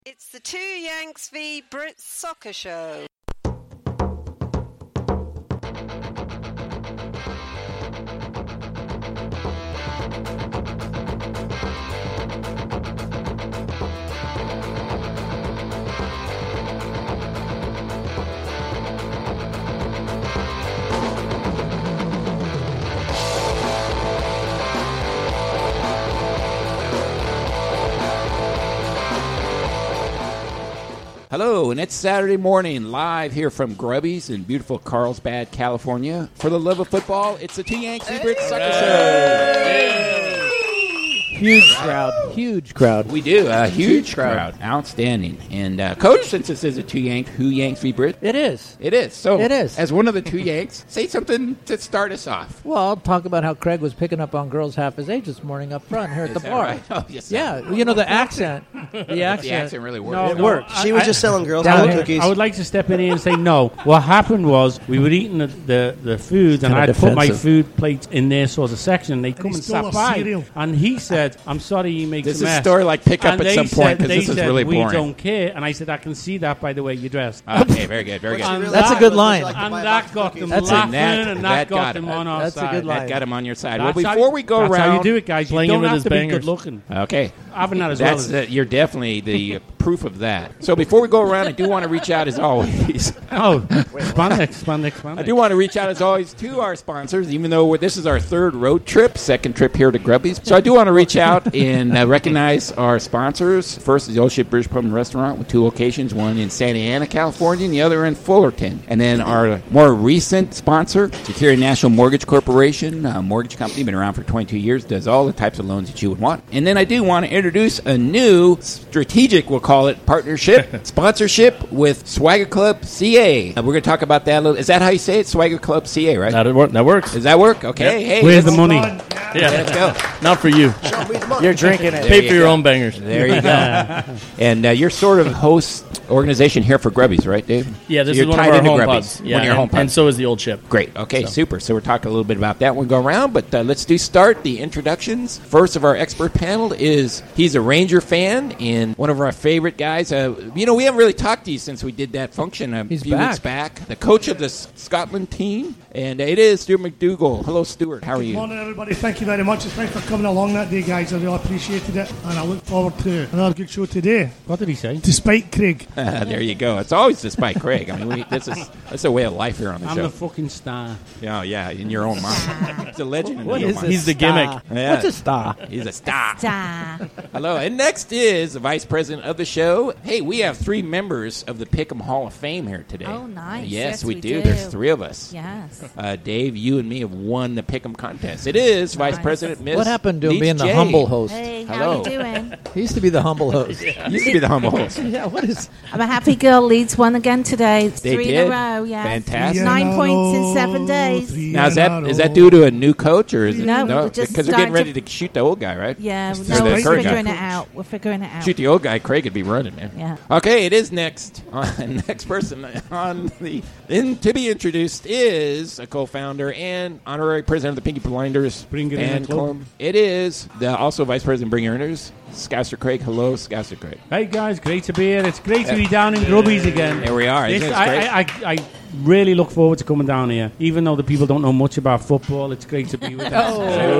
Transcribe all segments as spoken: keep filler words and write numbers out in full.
It's the Two Yanks v Brits Soccer Show. Hello, and it's Saturday morning, live here from Grubby's in beautiful Carlsbad, California. For the love of football, it's the Two Yanks v Brits Soccer Show. Hey. Huge crowd. Huge crowd. We do. A huge, Huge crowd. crowd. Outstanding. And, uh, Coach, since this is a Two Yanks, who Yanks v Brit? It is. It is. So, It is. as one of the Two Yanks, say something to start us off. Well, I'll talk about how Craig was picking up on girls half his age this morning up front here at Is the that bar. right? Oh, yes, yeah, you know, the accent. The accent. The accent really works. No, It no, worked. I- She was I- just selling girls Down chocolate here. cookies. I would like to step in here and say no. What happened was we were eating the, the, the foods, and Kinda I'd put my defensive. food plates in their sort of section, and they come he and stole sat our by. cereal. And he said, I'm sorry you make This a is mess. a story like pick up And at they some point, said- 'cause they this is said, really we boring. don't care. And I said, I can see that by the way you dress. Okay, very good, very good. What's And really That's a like? good Would you line. like to And buy a that box of got cookies? them That's a- laughing, that- and that that got got them it. on our That's a side. good line. That got him on your side. That's well, how before you- we go that's around... how you do it, guys. You Playing don't with have his to be bangers. good looking. Okay. Having that as well. That's is- uh, you're definitely the proof of that. So before we go around, I do want to reach out as always. Oh, expand, expand, expand. I do want to reach out as always to our sponsors, even though we're, this is our third road trip, second trip here to Grubby's. So I do want to reach out and uh, recognize our sponsors. First is the Old Ship British Pub and Restaurant with two locations, one in Santa Ana, California, and the other in Fullerton. And then our more recent sponsor, Security National Mortgage Corporation, a mortgage company, been around for twenty-two years, does all the types of loans that you would want. And then I do want to introduce a new strategic, we'll call it, partnership, sponsorship with Swagger Club C A. Uh, we're going to talk about that a little. Is that how you say it? Swagger Club C A, right? That, work, that works. Does that work? Okay. Hey, Where's the let's- money? Yeah. Let's go. Not for you. Show me the money. You're drinking it. Pay you for your go. own bangers. There you go. And uh, you're sort of host organization here for Grubby's, right, Dave? Yeah, this So is you're one of tied our into home Grubby's. pubs. One Yeah, of your home and, pubs. and so is the old chip. Great. Okay, So. super. So we're talking a little bit about that when we go around, but uh, let's do start the introductions. First of our expert panel is he's a Ranger fan and one of our favorite guys. Uh, you know, we haven't really talked to you since we did that function a He's few back. weeks back. The coach of the S- Scotland team, and it is Stuart McDougall. Hello, Stuart. How are Good you? morning, everybody. Thank you very much. And thanks for coming along that day, guys. I really appreciated it. And I look forward to another good show today. What did he say? Despite Craig. there you go. It's always despite Craig. I mean, we, this is that's a way of life here on the I'm show. the fucking star. Yeah, yeah, in your own mind. It's a legend in What your is mind. a He's the star? gimmick. Yeah. What's a star? He's a star. Star. Hello, and next is the vice president of the show. Hey, we have three members of the Pick'em Hall of Fame here today. Oh, nice. Yes, Yes, we, we do. do. There's three of us. Yes. Uh, Dave, you and me have won the Pick'em contest. It is vice Nice. president Miss What happened to him Leach being the J. humble host? Hey, how Hello. you doing? He used to be the humble host. Used to be the humble host. Yeah, what is... I'm a happy girl. Leeds won again today. It's They three did. in a row. Yeah. Fantastic. Nine points in seven days. Now is that is that due to a new coach or is it No, we're just because they're getting starting ready to shoot the old guy, right? Yeah. Just No, the we're current figuring guy. it out. We're figuring it out. Shoot the old guy, Craig would be running, man. Yeah. Okay, it is next. Uh, next person on the in, to be introduced is a co-founder and honorary president of the Pinky Blinders Bring it in fan the club. club. It is the also vice president Bring Earners, Scouser Craig. Hello, Scouser Craig. Hey guys, great to be here. It's great to be down in Grubby's again. There we are. This- Isn't it I, great? I, I, I really look forward to coming down here. Even though the people don't know much about football, it's great to be with them.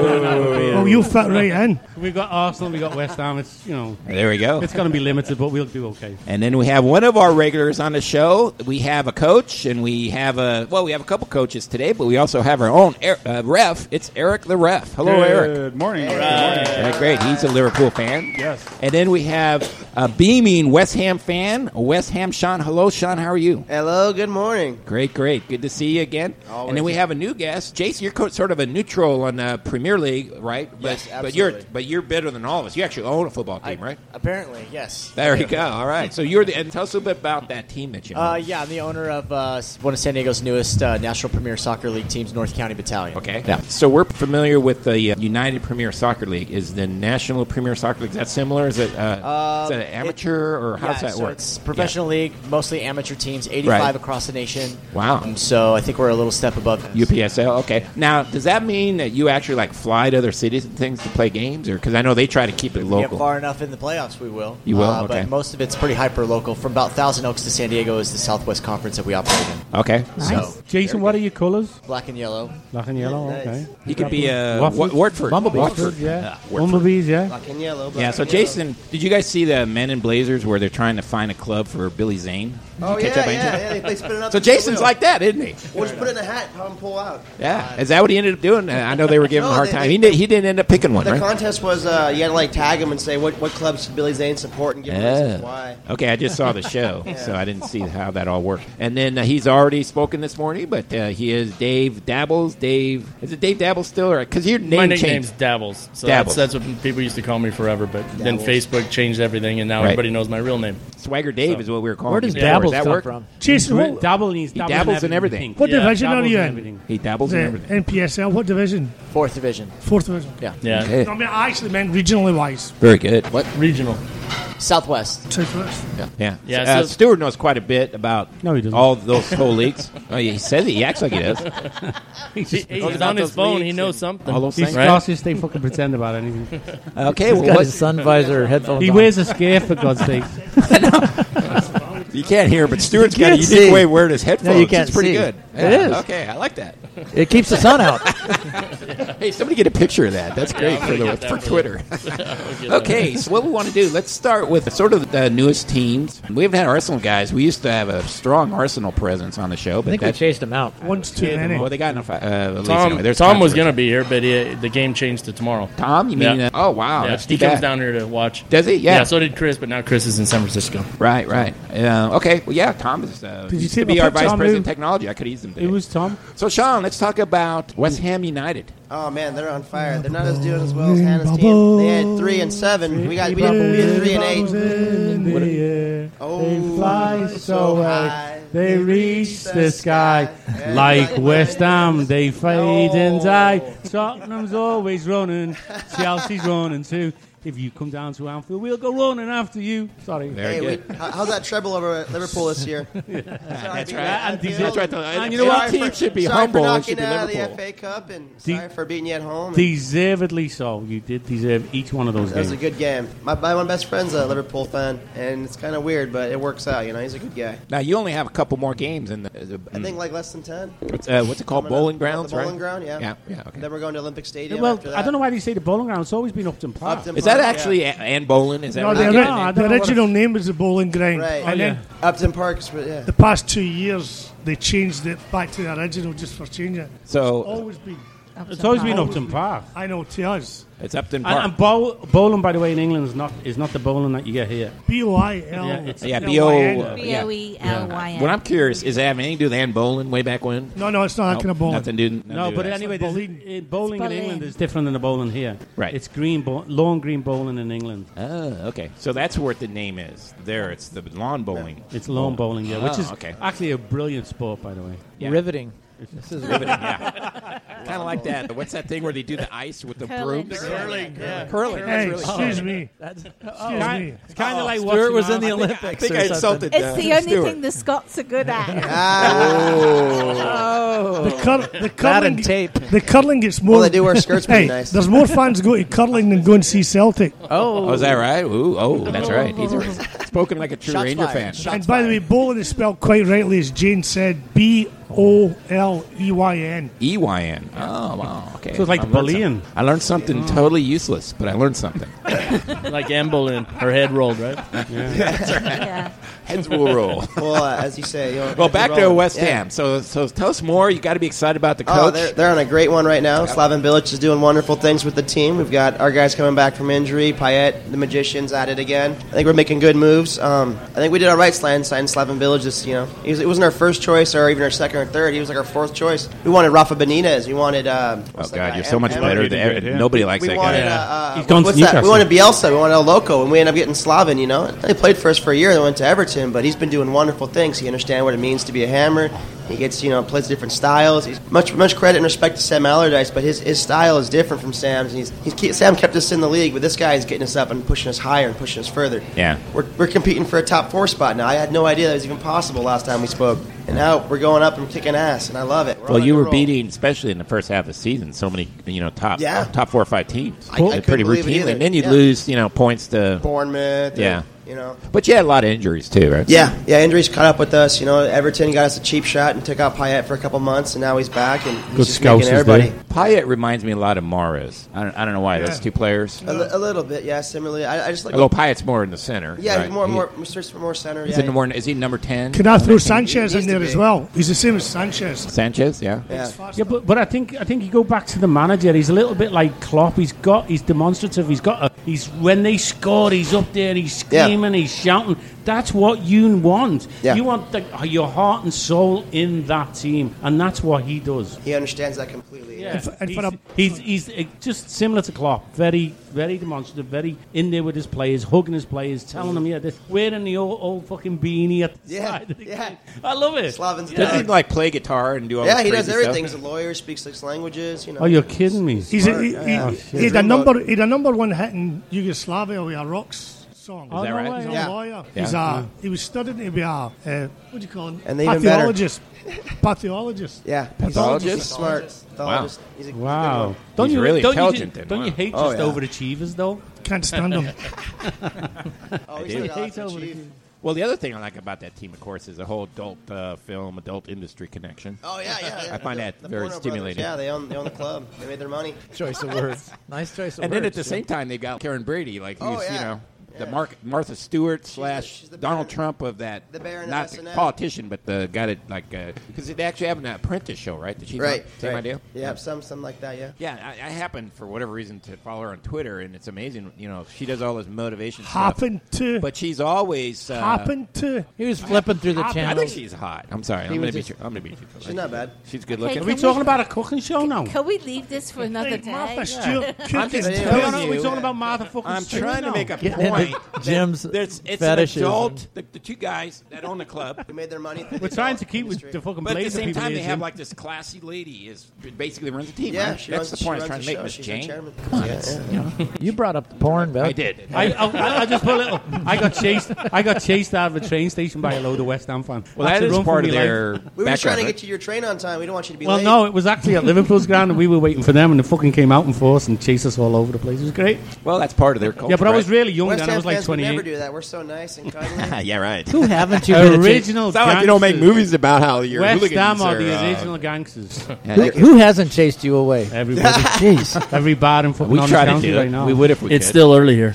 Oh, you fit right in. We've got Arsenal, we've got West Ham. It's, you know, There we go. it's going to be limited, but we'll do okay. And then we have one of our regulars on the show. We have a coach, and we have a well, we have a couple coaches today, but we also have our own er, uh, ref. It's Eric the ref. Hello, Eric. Good morning. Yeah, great. He's a Liverpool fan. Yes. And then we have a beaming West Ham fan, West Ham Sean. Hello, Sean. How are you? Hello, good morning. Great, great. Good to see you again. Always. And then we have a new guest, Jason. You're co- sort of a neutral on the Premier League, right? But, Yes, But you're absolutely. but you're better than all of us. You actually own a football team, I- right? Apparently, yes. There you go. All right. So you're the and tell us a little bit about that team that you own. Uh, yeah, I'm the owner of uh, one of San Diego's newest uh, National Premier Soccer League teams, North County Battalion. Okay. Yeah. So we're familiar with the uh, United Premier Soccer League. Is the National Premier Soccer League, is that similar? Is it uh, Uh, is amateur, or how Yeah, does that so work? it's professional Yeah. league, mostly amateur teams, eighty-five Right. across the nation. Wow. Um, so I think we're a little step above them. U P S L, okay. Now, does that mean that you actually like fly to other cities and things to play games, or because I know they try to keep it Get local? far enough in the playoffs, we will. You will? Uh, Okay. But most of it's pretty hyper local. From about Thousand Oaks to San Diego is the Southwest Conference that we operate in. Okay. So Jason, what are your colours? black and yellow. Black and yellow. Okay. He could be uh, Watford. Wa- Watford. Bumblebees. Watford. Yeah. Watford. Bumblebees, yeah. Black and yellow. Black Yeah, so and yellow. Jason, did you guys see the Men in Blazers where they're trying to find a club for Billy Zane? Did Oh you catch yeah, that by yeah, any chance? yeah. They, they spin it up. So into the Jason's wheel. like that, isn't he? We'll just put it in a hat, have him pull out. Yeah. Is that what he ended up doing? Uh, I know they were giving him a No, hard they- time. they- He, did, he didn't end up picking one, The right? contest was uh, you had to like tag him and say what what clubs should Billy Zane support and give him reasons Oh. why. Okay, I just saw the show, so I didn't see how that all worked. And then uh, he's already spoken this morning, but uh, he is Dave Dabbles. Dave, is it Dave Dabbles still? Because your name My changed. nickname's Dabbles. So Dabbles. That's, that's what people used to call me forever. But then Dabbles. Facebook changed everything, and now Right. everybody knows my real name. Swagger Dave So- is what we were calling Where does him. before. Dabbles Does that come work? from? Jason, what, Dabble he's He dabbles dabbles in everything. what Yeah, division are dabbles you in in? everything. He dabbles in The everything. N P S L, what division? Fourth division. Fourth division. Yeah. Yeah. Okay. No, I mean, I actually meant regionally wise. Very good. What? Regional. Southwest. Southwest. Yeah. Yeah, Uh, so- Stewart knows quite a bit about No, he doesn't. all those whole leagues. Oh, yeah, he says it. He acts like he does. He's He, just, he's about on his those phone. He leagues knows and something. all those these things. Right? classes, they fucking pretend about anything. Okay, well, He's got what- his sun visor headphones He on. wears a scarf, for God's sake. you can't hear, but Stewart's You got a can't unique see. way of wearing his headphones. No, you can't It's pretty see. good. It Yeah, is. Okay, I like that. It keeps the sun out. Hey, somebody get a picture of that. That's great I'm for, gonna the, get that for for Twitter. We'll get that. Okay, so what we want to do, let's start with sort of the newest teams. We haven't had Arsenal guys. We used to have a strong Arsenal presence on the show, I but think we that, chased him out. Once too many. well, they got enough. Uh, at least Tom, anyway, there's Tom was controversy. going to be here, but he, the game changed to tomorrow. Tom, you mean? Yeah. Uh, oh, wow. Yeah, That's he too comes bad. down here to watch. Does he? Yeah. Yeah, so did Chris, but now Chris is in San Francisco. Right, right. Uh, okay, well, yeah, Tom is uh, Did you used see to be my our picture vice on president of there? technology. I could use him today. It was Tom. So, Sean, let's talk about West Ham United. Oh man, they're on fire. They're not as doing as well as Hannah's team. They had three and seven. We got we had, we had three and eight. In the air, Oh, they fly so high, high. they reach the sky. Like West Ham, they fade and die. Tottenham's always running, Chelsea's running too. If you come down to Anfield, we'll go running after you. Sorry. Very Hey, good. we, how- how's that treble over at Liverpool this year? That's right. And That's right. The, And you you know know what? team should be sorry humble for and knocking should be out of the Liverpool. F A Cup, and De- sorry for beating you at home. Deservedly so. You did deserve each one of those That was games. a good game. My, my one best friend's a Liverpool fan, and it's kind of weird, but it works out. You know, he's a good guy. Now, you only have a couple more games in the. the I think like less than ten. what's, uh, what's it called? Coming up. Bowling The grounds, bowling right? ground, yeah. Yeah, yeah, okay. Then we're going to Olympic Stadium. Well, after that. I don't know why they say the bowling ground. It's always been Upton Park. Upton Is that Park, actually yeah. a- Ann Bolin? Is that No, what the, they ori- get no, the I name? don't the know what original name was the Bowling Ground. Right. And Oh, then yeah. Upton Park is yeah. the past two years, they changed it back to the original just for changing it. So Always been. It's always been Park. Upton Park. I know, to us. it's Upton And, Park. and bowl, bowling, by the way, in England is not is not the bowling that you get here. B O I L. Yeah, it's- Yeah, L B O Y N. uh, B O E L Y N. What I'm curious is, that have anything to do with Ann Bolin way back when? No, no, it's not that Nope, kind of bowling. Nothing to do. nothing No, to do but with that. anyway, It's there's- bowling. uh, bowling in It's England bowling. is different than the bowling here. Right. It's green, bo- lawn green bowling in England. Oh, okay. So that's what the name is. There, it's the lawn bowling. It's lawn bowling, yeah, which Oh, is okay. actually a brilliant sport, by the way. Yeah. Riveting. This is riveting. yeah. Kind of like that. What's that thing where they do the ice with the Curling. brooms? Curling, yeah. Curling. Hey, That's really excuse me. That's, Excuse me. It's kind of like Stuart watching was in the our- Olympics. I think or I something. insulted. It's uh, the only Stuart. thing the Scots are good at. The, cur- the That curling, and tape. the curling gets more. Well, they do wear skirts pretty Hey, nice. there's more fans go to curling than go and see Celtic. Oh, Oh, is that right? Ooh, oh, that's right. He's a, spoken like a true Shots Ranger fired. fan. Shots And by the way, fired. bowling is spelled quite rightly, as Jane said, B O L E Y N. E Y N. Oh, wow. Okay. So it's like I learned bullying. something. I learned something totally useless, but I learned something. Like Ann Bolin, her head rolled, right? Yeah. Heads will roll. Well, uh, as you say. You know, Well, heads back are to rolling. West Yeah. Ham. So, so tell us more. You got to be excited about the coach. Oh, they're, they're on a great one right now. Slaven Bilic is doing wonderful things with the team. We've got our guys coming back from injury. Payet, the Magicians, at it again. I think we're making good moves. Um, I think we did our right signing signing Slaven Bilic. Just you know, he was, it wasn't our first choice or even our second or third. He was like our fourth choice. We wanted Rafa Benitez. We wanted. Um, oh, what's that God, guy? you're so much Em- better. Em- Than, Really good, yeah. Nobody likes We that wanted. guy. Uh, uh, He's gone to what's that? We Newcastle. wanted Bielsa. We wanted El Loco, and we ended up getting Slaven. You know, he played for us for a year. Then went to Everton, but he's been doing wonderful things. He understands what it means to be a hammer. He gets, you know, plays different styles. He's much much credit and respect to Sam Allardyce, but his, his style is different from Sam's. He's, he's Sam kept us in the league, but this guy is getting us up and pushing us higher and pushing us further. Yeah. We're, we're competing for a top four spot now. I had no idea that was even possible last time we spoke. And now we're going up and kicking ass, and I love it. We're Well, on you a were roll. beating, especially in the first half of the season, so many, you know, top Yeah. top four or five teams. I- I Uh, couldn't pretty believe it routinely. either. And then you'd Yeah. lose, you know, points to Bournemouth. or, Yeah. You know. But you had a lot of injuries too, right? Yeah, yeah. Injuries caught up with us. You know, Everton got us a cheap shot and took out Payet for a couple months, and now he's back and he's Good just scouts making is everybody. there. Payet reminds me a lot of Mahrez. I don't, I don't know why. Those two players. A, li- a little bit, yeah. Similarly, I, I just like. Although Payet's more in the center. yeah, right? he's more, He- more, starts for more center. He's Yeah, in the more, is he number ten? Can I throw Sanchez Needs in to there be. as well? He's the same as Sanchez. Sanchez, yeah. yeah. Yeah, but but I think I think you go back to the manager. He's a little bit like Klopp. He's got he's demonstrative. He's got a, he's when they score, he's up there. He's Yeah. screaming. He's shouting. That's what you want. Yeah. You want the, your heart and soul in that team, and that's what he does. He understands that completely. Yeah, And for- and he's, for a- he's, he's uh, just similar to Klopp. Very, very demonstrative. Very in there with his players, hugging his players, telling them, yeah, this, wearing the old, old fucking beanie at the Yeah, side. Of the yeah. game. I love it. Slavin's Doesn't he dad. like play guitar and do all Yeah, this he does crazy everything. stuff? He's a lawyer, speaks six languages. You know. Oh, you're kidding me. He's a, he, Smart, he, yeah. he, Oh, he had a shit. number. He had a number one hit in Yugoslavia with a Rocks song. Oh, that no right? way. He's a Yeah. lawyer. Yeah. He's a, he was studying to be a uh, what do you call him? And they even better. pathologist. Pathologist. Yeah, Pathologist? He's smart. Pathologist. He's a, he's a good Wow. one. Don't He's you really don't intelligent You, then, don't wow. you hate Oh, just yeah. overachievers though? Can't stand him. Oh, he's do. got a lot to Hate achieve. Well, the other thing I like about that team, of course, is the whole adult uh, film, adult industry connection. Oh yeah, yeah. yeah. I find The- that the very Porno stimulating. Brothers, yeah, they own they own the club. They made their money. Choice of words. Nice choice of And words. then at the same time, they've got Karen Brady, like who's, Oh, you yeah. know, the Yeah. Mark, Martha Stewart the- slash she's the Donald Baron- Trump of that. the Baron of not S N the L. politician, but the guy that, like, because they actually have an apprentice show, right? Did she Right. Same right. idea? Yeah, some something like that. Yeah. Yeah, I, I happen, for whatever reason, to follow her on Twitter, and it's amazing. You know, she does all this motivation stuff. Happened to. But she's always. Uh, happened to. He was flipping through the I- I I channels. think she's hot. I'm sorry. I'm He going was to be. just- I'm going to be. She's not bad. She's good Hey, looking. Are we Can talking we- about a cooking show now? Can we leave this for another Hey, Martha day? Stewart. I'm cooking. just Yeah. telling We're, not, you. we're talking about Martha fucking I'm Stewart trying to now. make a Getting point. into Jim's There's, it's fetishes an adult. and- The, the two guys that own the club. Who made their money? We're trying to keep with the fucking But at the blazer same people time, here, they have Jim. like this classy lady is basically runs the team. Yeah, right? she That's runs, the she point I was runs trying the to make, show. Miss She's the Jane. chairman. Come on, Yeah, it's- yeah. you know. You brought up the porn, Bill. I did. I, I, I just put a little. I got chased. I got chased out of a train station by a load of West Ham fans. Well, That's that a is run for part of me their life. We were just trying to background. get to your train on time. We don't want you to be Well, late. no, it was actually at Liverpool's ground, and we were waiting for them, and the fucking came out in force and chased us all over the place. It was great. Well, that's part of their culture. Yeah, but I was right? really young West then. I Ham was like fans would never twenty-eight. do that. We're so nice and kindly. yeah, right. Who haven't you been a Original. It's not like you don't make gangsters. movies about how your West hooligans Ham are are, the uh, original gangsters. yeah, Who, they- who hasn't chased you away? Everybody, Jeez. every bar in fucking we Orange try to County do right it. now. We would if we It's could. still early here.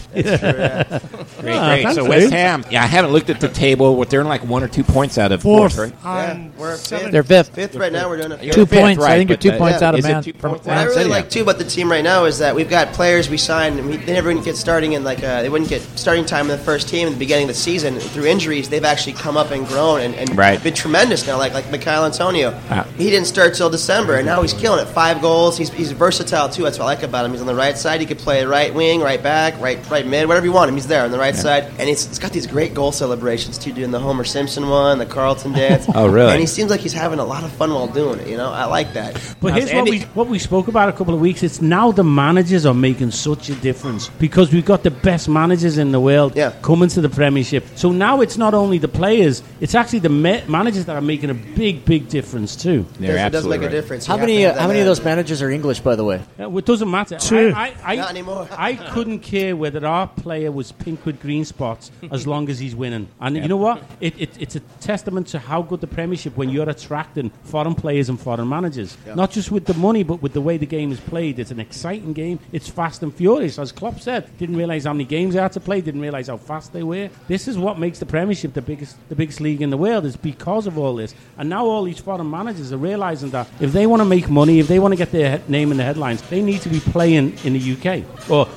great, Ah, great. thanks, So Dave. West Ham. Yeah, I haven't looked at the table. What they're in like one or two points out of Fourth. fourth, right? And Yeah, we're seventh. fifth. They're fifth. Fifth right now. We're doing it. You're Two fifth, points. I right, think you're but two the- points yeah, out of is it Man. two from points What I Man really City. like too about the team right now is that we've got players we signed, and we, they never even get starting in like uh, they wouldn't get starting time in the first team at the beginning of the season. Through injuries, they've actually come up and grown and, and Right. been tremendous now. Like like Mikhail Antonio, Ah. he didn't start till December, and now he's killing it. Five goals. He's he's versatile too. That's what I like about him. He's on the right side. He could play right wing, right back, right right mid, whatever you want him. He's there on the right side, and it's it's got these great goal celebrations too, doing the Homer Simpson one, the Carlton dance. Oh, really? And he seems like he's having a lot of fun while doing it. You know, I like that. But Now, here's what Andy- we what we spoke about a couple of weeks. It's now the managers are making such a difference because we've got the best managers in the world Yeah. coming to the Premiership. So now it's not only the players; it's actually the ma- managers that are making a big, big difference too. They're it does, it does absolutely make a right. difference. You How have many? to Uh, have how that many of those manager. managers are English, by the way? Yeah, well, it doesn't matter. Two. I, I, I, Not anymore. I couldn't care whether our player was pink with green spots as long as he's winning. And you know what? It, it, it's a testament to how good the Premiership when you're attracting foreign players and foreign managers. Not just with the money, but with the way the game is played. It's an exciting game. It's fast and furious. As Klopp said, didn't realise how many games they had to play, didn't realise how fast they were. This is what makes the Premiership the biggest the biggest league in the world, is because of all this. And now all these foreign managers are realising that if they want to make money, if they want to get their he- name in the headlines, they need to be playing in the U K or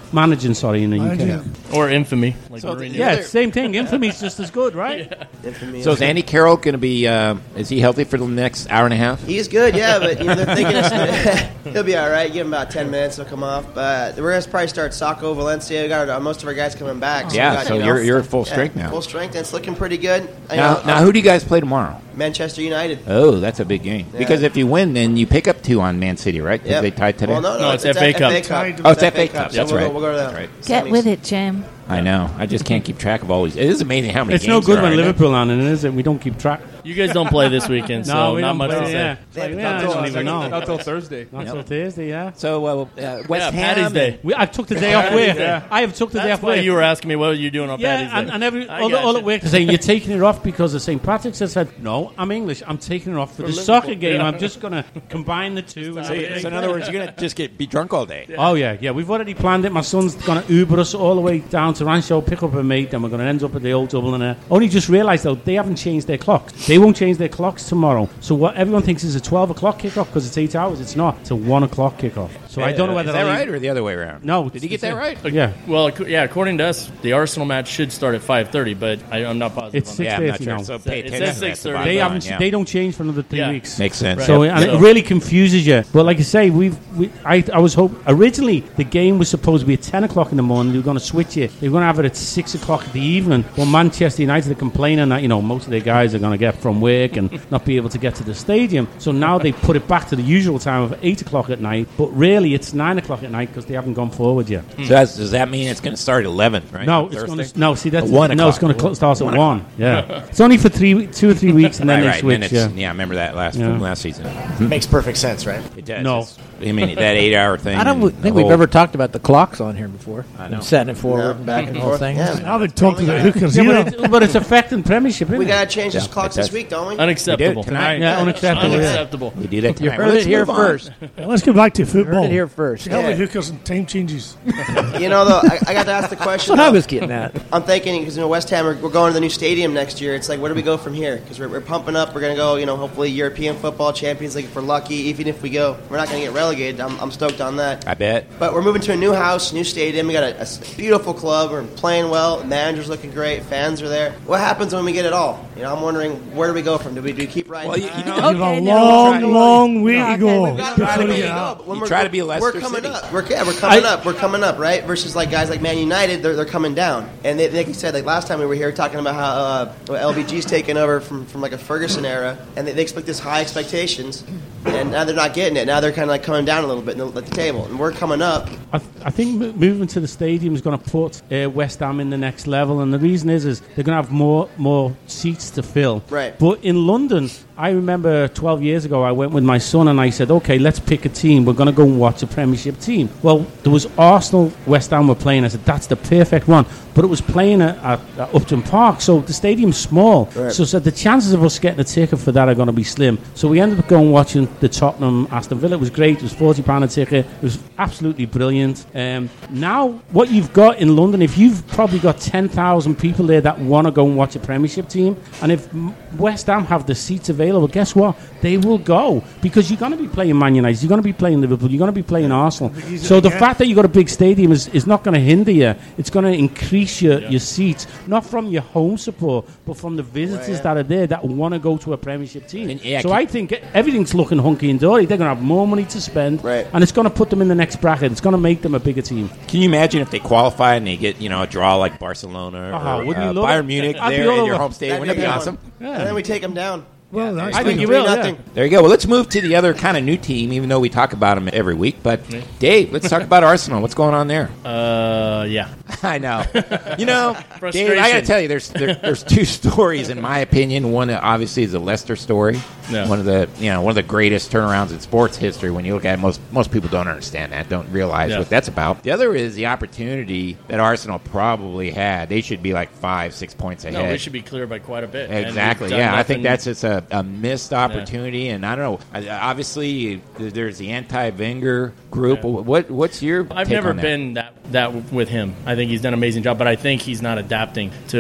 managing, sorry, in the U K. Managing. Or infamy. Like So Mourinho. Yeah, same thing. Infamy's just as good, right? Infamy So is- is Andy Carroll going to be? Uh, is he healthy for the next hour and a half? He's good, yeah, but you know, they're thinking it's, he'll be all right. Give him about ten minutes, he'll come off. But we're going to probably start Sacco, Valencia. We got our, most of our guys coming back. So Yeah, we got, so you know, you're- you're at full yeah, strength now. Full strength, and it's looking pretty good. You Now, know, now, who do you guys play tomorrow? Manchester United. Oh, that's a big game. Yeah. Because if you win, then you pick up two on Man City, right? Because Yep. they tied today. Well, no, no, No, it's, it's F A Cup. Tied. Oh, it's F A Cup. So That's we'll, right. Go, we'll go to that. That's right. Get Semis. with it, Jim. I know. I just can't keep track of all these. It is amazing how many It's games no good there when are, isn't it? Liverpool on it, is it? We don't keep track. You guys don't play this weekend, so no, we not don't much play, to say. yeah. It's like, yeah, I don't even know. Not till Thursday. Not Yep. till Thursday, yeah. So, uh, uh, West Yeah, Ham. Patty's Day. We, I took the day off Patty's work. Day. I have took the day That's off why work. you were asking me what are you doing on Patty's Yeah, and, Day. and every I all, the, all gotcha. at work are saying you're taking it off because of Saint Patrick's. I said, no, I'm English. I'm taking it off for, For the Liverpool. soccer game. Yeah. I'm just going to combine the two. And So, have a so in big- other words, you're going to just get be drunk all day. Oh, yeah, yeah. We've already planned it. My son's going to Uber us all the way down to Rancho, pick up a mate, and we're going to end up at the old Dublin. Uh, only just realised, though, they haven't changed their clocks. They won't change their clocks tomorrow. So what everyone thinks is a twelve o'clock kickoff because it's eight hours. It's not. It's a one o'clock kickoff. So I don't know whether Is that I'll right leave- or the other way around? No. Did you get it's- that right? Yeah. Well, ac- yeah, according to us, the Arsenal match should start at five thirty, but I, I'm not positive. It's on Yeah, that. I'm not six sure. thirty So It pay says attention. to that. six thirty. Bottom They line, haven't. yeah. They don't change for another three Yeah. weeks. Makes sense. So, Right. and So- it really confuses you. But like I say, we've we, I, I was hope originally the game was supposed to be at ten o'clock in the morning. They were going to switch it. They were going to have it at six o'clock in the evening. Well, Manchester United are complaining that you know most of their guys are going to get from work and not be able to get to the stadium. So now they put it back to the usual time of eight o'clock at night. But really, it's nine o'clock at night because they haven't gone forward yet. So that's, does that mean it's going to start at eleven, right? No, On it's Thursday? going to no. See, that's At one no. It's o'clock. going to cl- start One at one. Yeah, it's only for three, two or three weeks, and then right, they right. switch. And then Yeah. it's, yeah, I remember that last Yeah. from last season. Makes perfect sense, right? It does. No. It's- I mean, that eight-hour thing. I don't and think the we've whole- ever talked about the clocks on here before. I know. And setting it forward No. and back and the whole Forth. thing. Yeah. I haven't talked about hookers Yeah, either. but, it's, but it's affecting Premiership, isn't We it? got to change Yeah, these clocks it does. this week, don't we? Unacceptable. We did tonight. Yeah, unacceptable. yeah. Unacceptable. We do that You tonight. heard Well, it let's here move on. first. Let's get back to You heard football. it here first. Tell me Yeah. hookers and time changes. You know, though, I, I got to ask the That's question. what I though. was getting at. I'm thinking because you know West Ham, we're, we're going to the new stadium next year. It's like, where do we go from here? Because we're, we're pumping up. We're going to go, you know, hopefully European football, Champions League if we're lucky. Even if we go, we're not going to get relegated. I'm, I'm stoked on that. I bet. But we're moving to a new house, new stadium. We got a, a s- beautiful club. We're playing well. Manager's looking great. Fans are there. What happens when we get it all? You know, I'm wondering, where do we go from? Do we do we keep riding? Well, you- high? you know, You have Okay, a no. long, Try- long way Okay, to go we've got before to we be get go. out. But when You we're, try to be We're Leicester coming City. up. We're, yeah, we're coming I- up. We're coming up, right? Versus like guys like Man United, they're, they're coming down. And they, like you said, like last time we were here talking about how uh, L B G's taken over from, from like a Ferguson era, and they, they expect this high expectations, and now they're not getting it. Now they're kind of like coming down a little bit in the, at the table, and we're coming up. I, th- I think mo- moving to the stadium is going to put uh, West Ham in the next level, and the reason is is they're going to have more more seats to fill. Right. But in London, I remember twelve years ago, I went with my son and I said, "Okay, let's pick a team. We're going to go and watch a Premiership team." Well, there was Arsenal, West Ham were playing. I said, "That's the perfect one." But it was playing at, at, at Upton Park, so the stadium's small. Right. So, so the chances of us getting a ticket for that are going to be slim. So we ended up going watching the Tottenham Aston Villa. It was great. It was forty pounds a ticket. It was absolutely brilliant. Um, now, what you've got in London, if you've probably got ten thousand people there that want to go and watch a Premiership team, and if M- West Ham have the seats available, guess what? They will go because you're going to be playing Man United, you're going to be playing Liverpool, you're going to be playing Arsenal. So the yeah. fact that you've got a big stadium is, is not going to hinder you. It's going to increase your, your seats, not from your home support, but from the visitors Right, yeah. that are there that want to go to a Premiership team. And, yeah, so keep- I think everything's looking hunky and dory. They're going to have more money to spend, Right. and it's going to put them in the next bracket. It's going to make them a bigger team. Can you imagine if they qualify and they get, you know, a draw like Barcelona Oh, or wouldn't you uh, love Bayern it? Munich I'd be there all in your over. home stadium? Wouldn't that be That'd awesome? fun. And then we take them down. Well, that's I think good. you will. Three, Yeah. nothing. There you go. Well, let's move to the other kind of new team, even though we talk about them every week. But, Dave, let's talk about Arsenal. What's going on there? Uh, yeah. I know. You know, Dave, Frustration. I got to tell you, there's there, there's two stories in my opinion. One uh, obviously is the Leicester story. Yeah. One of the you know one of the greatest turnarounds in sports history. When you look at it, most most people don't understand that, don't realize Yeah. what that's about. The other is the opportunity that Arsenal probably had. They should be like five, six points ahead. No, we should be clear by quite a bit. And Exactly. we've done Yeah, I think nothing- that's just a, a missed opportunity, and I don't know. I- Obviously, there's the anti-Wenger group. Yeah. What what's your? I've take never on that? been that that with him. I think he's done an amazing job, but I think he's not adapting to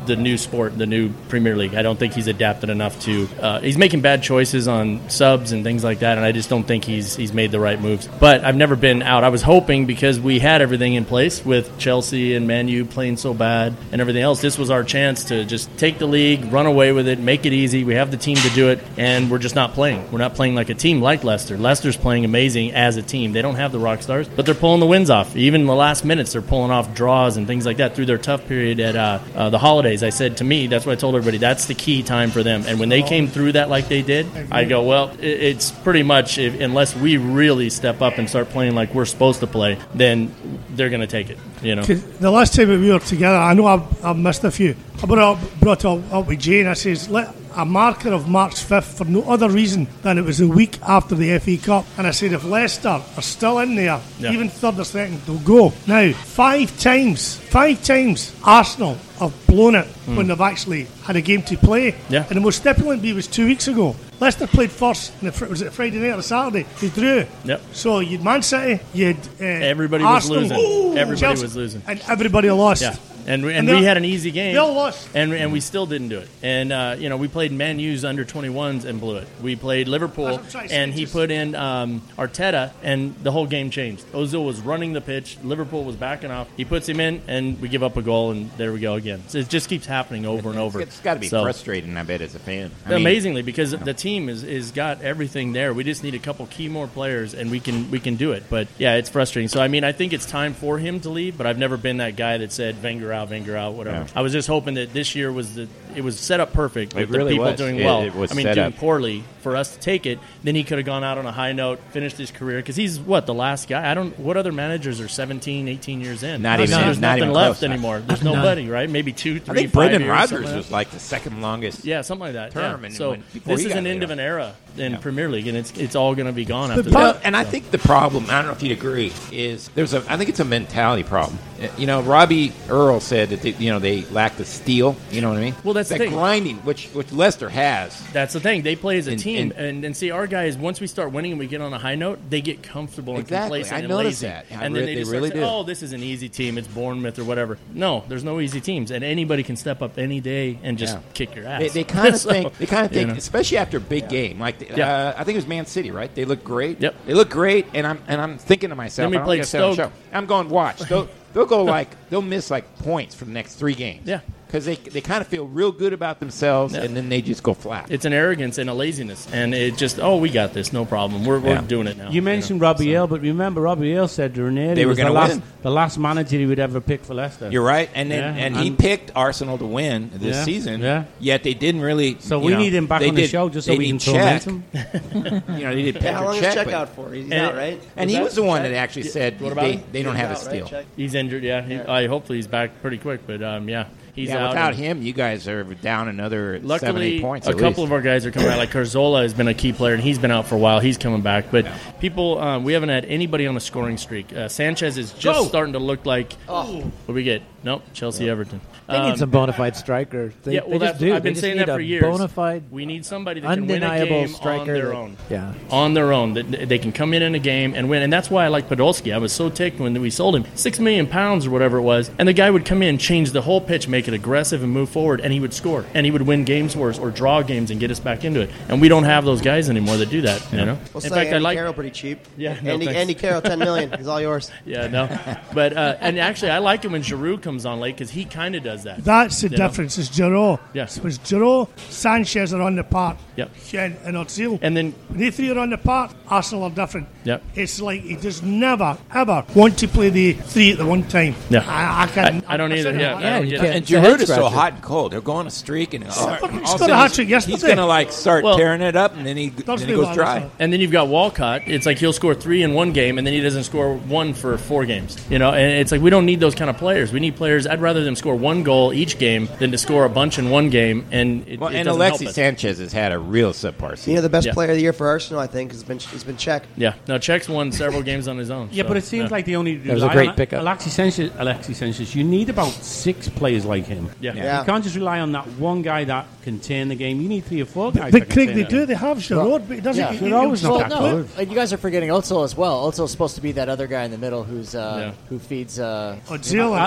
the new sport, the new Premier League. I don't think he's adapted enough to. Uh, he's making bad choices on subs and things like that, and I just don't think he's he's made the right moves. But I've never been out. I was hoping because we had everything in place with Chelsea and Man U playing so bad and everything else. This was our chance to just take the league, run away with it, make it easy. We have the team to do it, and we're just not playing. We're not playing like a team like Leicester. Leicester's playing amazing as a team. They don't have the rock stars, but they're pulling the wins off. Even in the last minutes, they're pulling off draws and things like that through their tough period at uh, uh, the holidays. I said to me, that's what I told everybody, that's the key time for them. And when they came through that like they did, I go, well, it, it's pretty much, if, unless we really step up and start playing like we're supposed to play, then they're going to take it. You know, the last time we were together, I know I've, I've missed a few. I brought up, brought up, up with Jane. I says, let a marker of March fifth for no other reason than it was a week after the F A Cup. And I said, if Leicester are still in there, yeah. even third or second, they'll go. Now, five times, five times Arsenal have blown it mm. when they've actually had a game to play. Yeah. And the most stipulant be was two weeks ago. Leicester played first, and it was it Friday night or Saturday? They drew. Yep. So you'd Man City, you'd uh, everybody Arsenal, was losing. Ooh, everybody Chelsea, was losing, and everybody lost. Yeah. And we, and, And we had an easy game. They all lost. And, and we still didn't do it. And, uh, you know, we played Man U's under twenty-ones and blew it. We played Liverpool, and he put in um, Arteta, and the whole game changed. Ozil was running the pitch. Liverpool was backing off. He puts him in, and we give up a goal, and there we go again. So it just keeps happening over and over. It's got to be so, frustrating, I bet, as a fan. I amazingly, mean, because you know. the team is, is got everything there. We just need a couple key more players, and we can we can do it. But, yeah, it's frustrating. So, I mean, I think it's time for him to leave, but I've never been that guy that said, Wenger out, Wenger out, whatever. Yeah. I was just hoping that this year was the it was set up perfect with it really the people was. doing it, well. It was I mean, set doing up. poorly for us to take it. Then he could have gone out on a high note, finished his career because he's what the last guy. I don't. What other managers are seventeen, eighteen years in? Not There's, even. there's Not nothing even left close. anymore. There's nobody, right? Maybe two, three, I think five Brendan years, Rodgers like was like the second longest. Yeah, something like that. Term yeah. and So when, this is an end of an era in yeah. Premier League, and it's it's all going to be gone But after You know, that. and so. I think the problem, I don't know if you'd agree, is there's a. I think it's a mentality problem. You know, Robbie Earl said that they, you know they lack the steel. You know what I mean? Well, that's that the thing. grinding, which which Leicester has. That's the thing. They play as a And- team, and- and, and see, our guys, once we start winning and we get on a high note, they get comfortable and Exactly. complacent I and noticed lazy. that. I And re- then they, they just really start saying, do. oh, this is an easy team. It's Bournemouth or whatever. No, there's no easy teams, and anybody can step up any day and just Yeah. kick your ass. They, they kind of So, think. They kind of you think, know. especially after a big game. Like the, Yeah. uh, I think it was Man City, right? They look great. Yep. They look great, and I'm and I'm thinking to myself, Then we I don't played think I said on the Stoke. show, I'm going watch. They'll, they'll go like they'll miss like points for the next three games. Yeah. Because they they kind of feel real good about themselves, Yeah. and then they just go flat. It's an arrogance and a laziness, and it just, oh, we got this, no problem. We're, we're Yeah. doing it now. You mentioned know, Robbie so. Earl, but remember, Robbie Earl said Ranieri They were was the gonna last, win. the last manager he would ever pick for Leicester. You're right, and then, Yeah. and he And- picked Arsenal to win this Yeah. season. Yeah. Yet they didn't really. So you we know, need him back they on the did- show just so they we can did check. torment him. You know, they did Yeah, how long Petr is Cech, check but- out for? He's And- out, right? And Was he that- was the one check? that actually said What about they, him? they don't He's have a out, right? steal. Check. He's injured, yeah. He, I hopefully he's back pretty quick, but um, yeah, he's Yeah, out. without and- him, you guys are down another seven, Luckily, eight points. a at couple least. of our guys are coming back. Like Carzola has been a key player, and he's been out for a while. He's coming back. But people, um, we haven't had anybody on a scoring streak. Uh, Sanchez is just Go! starting to look like. Oh. What do we get? Nope, Chelsea Everton. They Um, need some bona fide strikers. They, yeah, they well, just that's, do. I've They been just saying need that for a years. bona fide, We need somebody that can win a undeniable game striker. on their that- own. Yeah. On their own, that they can come in in a game and win, and that's why I like Podolski. I was so ticked when we sold him, six million pounds or whatever it was, and the guy would come in, change the whole pitch, make it aggressive, and move forward, and he would score, and he would win games for us or draw games and get us back into it. And we don't have those guys anymore that do that. You know, We'll in sell fact, Andy I like. Carroll pretty cheap. Yeah, no, Andy, thanks. Andy Carroll, ten million. He's all yours. Yeah, no, but uh, and actually, I like it when Giroud comes on late because he kind of does that. That's the You know? difference. Is Giroud. Yes. Was Giroud, Sanchez are on the park. Yep. And, and Ozil. And then When they three are on the park, Arsenal are different. Yep. It's like he does never, ever want to play the three at the one time. Yeah. I, I can't. I- I don't either, said it yeah. like Yeah, that. you you can't- can't. And it's a head Giroud is so scratcher. hot and cold. He'll go on a streak, and all, fucking all scored of a sudden hat trick he's, he's yesterday. going to like start Well- tearing it up, and then he, then Thursday he goes was, dry. uh, And then you've got Walcott. It's like he'll score three in one game, and then he doesn't score one for four games. You know, and it's like we don't need those kind of players. We need players. I'd rather them score one goal each game than to score a bunch in one game. And it, Well, it and doesn't help Alexis us. Sanchez has had a real subpar season. You know, the best Yeah. player of the year for Arsenal, I think, has been has been Czech. Yeah, no, Czech's won several games on his own. Yeah, so, but it seems yeah. like they only That was a rely great on pickup. Alexis Sanchez. Alexis Sanchez. You need about six players like him. Yeah. Yeah. You can't just rely on that one guy that can turn the game. You need three or four guys. But that can Craig, turn they it. do. They have Giroud, but he doesn't. Yeah. he- Giroud he'll was not Well, that stop no, playing. good. uh, you guys are forgetting Ozil as well. Ozil's supposed to be that other guy in the middle who's uh, Yeah. who feeds uh, Ozil, I, I like the Alexis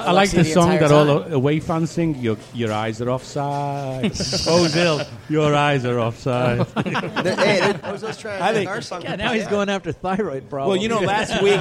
the song entire that all time. the away fans sing? Your your eyes are offside. Ozil, your eyes are offside. They're- hey, they're- Ozil's trying to I make think- our song. Yeah, now he's going after thyroid problems. Well, you know, last week.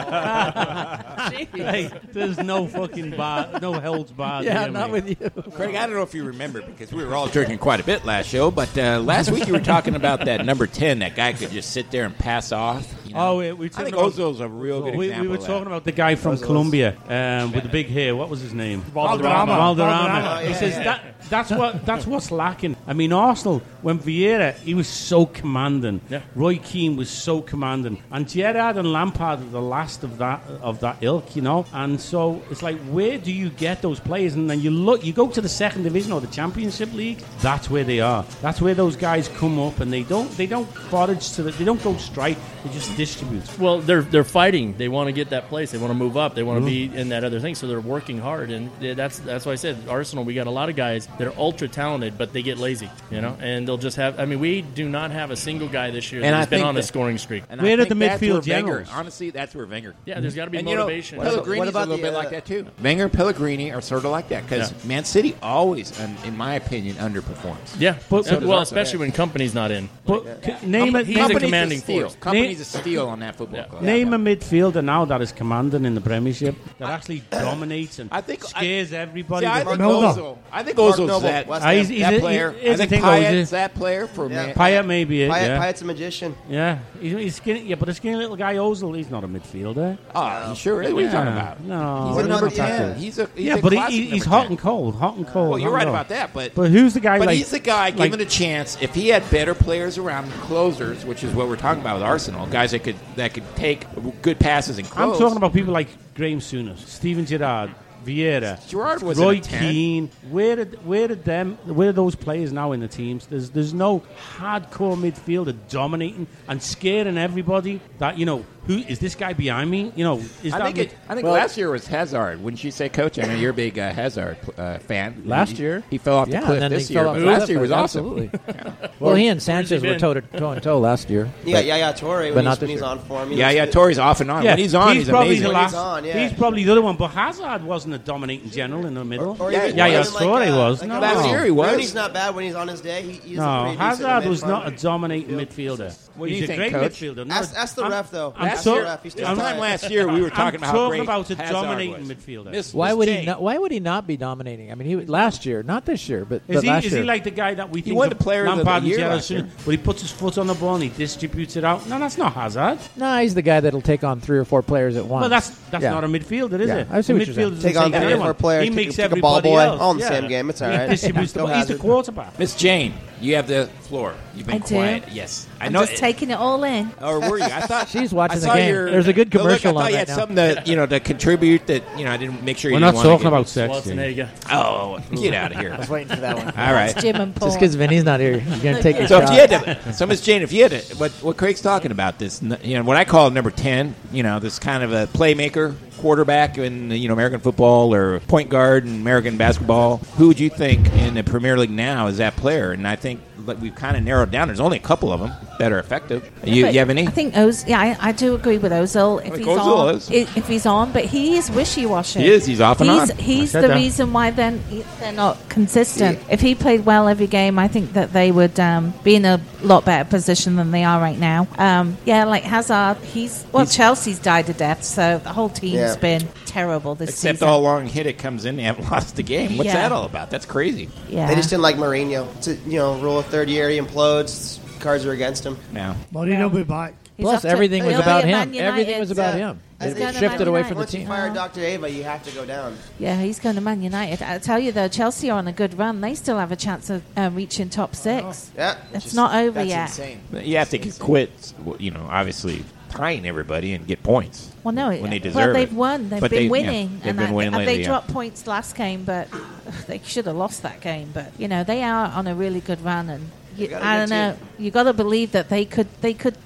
Hey, there's no fucking bar, no holds barred. yeah, here, not mate. with you. Craig, I don't know if you remember because we were all drinking quite a bit last show, but uh, last week you were talking about that number ten, that guy could just sit there and pass off. You know? Oh, we, we I think about, Ozil's a real good we, example we were of that. talking about the guy from Colombia um, with the big hair. What was his name? Valderrama. Valderrama. Valderrama, He yeah, says yeah. that that's what that's what's lacking. I mean, Arsenal when Vieira, he was so commanding. Yeah. Roy Keane was so commanding, and Gerrard and Lampard are the last of that of that ilk, you know. And so it's like, where do you get those players? And then you look, you go to the second division or the Championship League. That's where they are. That's where those guys come up, and they don't they don't forage to the, they don't go strike. They just distribute. Well, they're they're fighting. They want to get that place. They want to move up. They want to be in that other thing. So they're working hard, and yeah, that's that's why I said Arsenal. We got a lot of guys that are ultra talented, but they get lazy, you know. And they'll just have. I mean, we do not have a single guy this year And that's I been think on a that- scoring streak. And Where I did think the that's midfield where Wenger- generals- honestly, that's where Wenger. Yeah, there's got to be And motivation. You know, Pellegrini's What about a little the, bit uh, like that too. Wenger and Pellegrini are sort of like that because Yeah. Man City always, um, in my opinion, underperforms. yeah, But- Uh, so does well, Arsenal. especially when company's not in. But c- name it. He's name a it- command- commanding a steal. force. Company's a steal on that football Yeah. club. Name a midfielder now that is commanding in the Premiership that actually dominates and I think- scares everybody. See, I that- think Milner. Ozil. I think Mark Ozil's Noble, that, West Ah, Ham. he's, he's that a, player. He, I here's the think thing, Payet's Ozil. that player for Yeah. Man. Payet may be it. Payet, yeah, Payet's a magician. yeah. He's, he's skinny. Yeah, but a skinny little guy Ozil, he's not a midfielder. Oh, he sure is. What are you Yeah. talking about? No, He's What a about number the, ten. uh, He's a he's yeah, a but he, classic he, he's number hot ten. and cold, hot and cold. Well, you're hot right and about cold. that, but But who's the guy? But like, he's the guy like, given a chance. If he had better players around him, closers, which is what we're talking about with Arsenal, guys that could that could take good passes and I'm close. talking about people like Graham Souness, Steven Gerrard, Vieira, Gerrard wasn't Roy a ten. Keane. Where did where did them where are those players now in the teams? There's there's no hardcore midfielder dominating and scaring everybody. That you know who is this guy behind me? You know is I that think mid- it, I think Well- last year was Hazard. Wouldn't you say, Coach? I know you're a big uh, Hazard uh, fan. Last He- year? he fell off Yeah, the cliff and then this he year. fell off But the last cliff, year was awesome. absolutely. Well, he and Sanchez he were been? toe to toe and toe last year. Yeah, But- yeah, yeah. Torre but when, not he's, when this he's year. on form. he Yeah, looks yeah. good. Torre's off and on. Yeah, When he's on, he's, probably amazing. the When last. he's on, yeah. He's probably the other one, but Hazard wasn't a dominating general in the middle. Or Yeah, even- yeah, or yeah, even Torre like, uh, was. like No. Last year he was. Rooney's not bad when he's on his day. He, he's a No, pretty decent Hazard was mid-farm. not a dominating midfielder. What do He's you a think, great Coach? midfielder. No, Ask, ask the I'm- ref, though. I'm ask so- the ref. He's still This I'm- time tired. last year, we were talking I'm about how talking great about a Hazard dominating was. midfielder. Miss- Why Miss would he Jane. not? Why would he not be dominating? I mean, he last year, not this year, but, Is but he, last is year. he like the guy that we think won of the player of the Lampard and year Gerrard last year. soon, but he puts his foot on the ball and he distributes it out? No, that's not Hazard. No, he's the guy that'll take on three or four players at once. Well, that's that's Yeah. not a midfielder, is Yeah, it? I see a what you're saying. midfielder Take doesn't on take three or anyone. four players. He take makes a, take a ball everybody boy. else. All in the yeah. same game. It's all He right. distributes the Go ball. He's the Hazard. quarterback. Miss Jane, you have the floor. You've been I do. quiet. Yes, I I'm know. just taking it all in. Or were you? I thought She's watching I the saw game. your- There's a good No, look, commercial I thought on you right had now. something to you know to contribute that you know I didn't make sure you We're didn't not wanna talking get- about sex. Jane. Schwarzenegger. Oh, get out of here! I was waiting for that one. All right. Jim and Paul. Just because Vinny's not here, you're going to take your So shot. if you had to, so Miss Jane, if you had to, what what Craig's talking about this, n- you know, what I call number ten, you know, this kind of a playmaker, quarterback in you know American football or point guard in American basketball. Who would you think in the Premier League now is that player? And I think like, we've kind of narrowed down. There's only a couple of them that are effective. You, But you have any? I think Ozil. Yeah, I, I do agree with Ozil. If I think he's Ozil on, is. i- if he's on, but he is wishy-washy. He is. He's off and he's, on. He's I said the that. reason why then he- they're not consistent. If he played well every game, I think that they would um, be in a lot better position than they are right now. Um, yeah, like Hazard, he's well, He's- Chelsea's died a death, so the whole team's Yeah. been terrible this Except season. all long hit it comes in, they haven't lost the game. What's Yeah. that all about? That's crazy. yeah. They just didn't like Mourinho. It's a, you know, rule of third year, he implodes. Cards are against him. Now, Mourinho will be back. He's Plus, off to- everything was he'll be about at Man him. United. Everything was about Yeah. him. He's It going to shifted Man away United. from the Once you team. fire Uh-huh. Doctor Ava, you have to go down. Yeah, he's going to Man United. I tell you though, Chelsea are on a good run. They still have a chance of uh, reaching top six. Yeah. It's Just- not over that's yet. insane. you have to quit, you know, obviously tying everybody and get points. Well, no, when they well, deserve they've it. won. They've But been they- yeah, winning, they've and been I- winning and lately, they yeah. dropped points last game, but ugh, they should have lost that game. But you know, they are on a really good run, and you, got a I good don't know. You got to believe that they could they could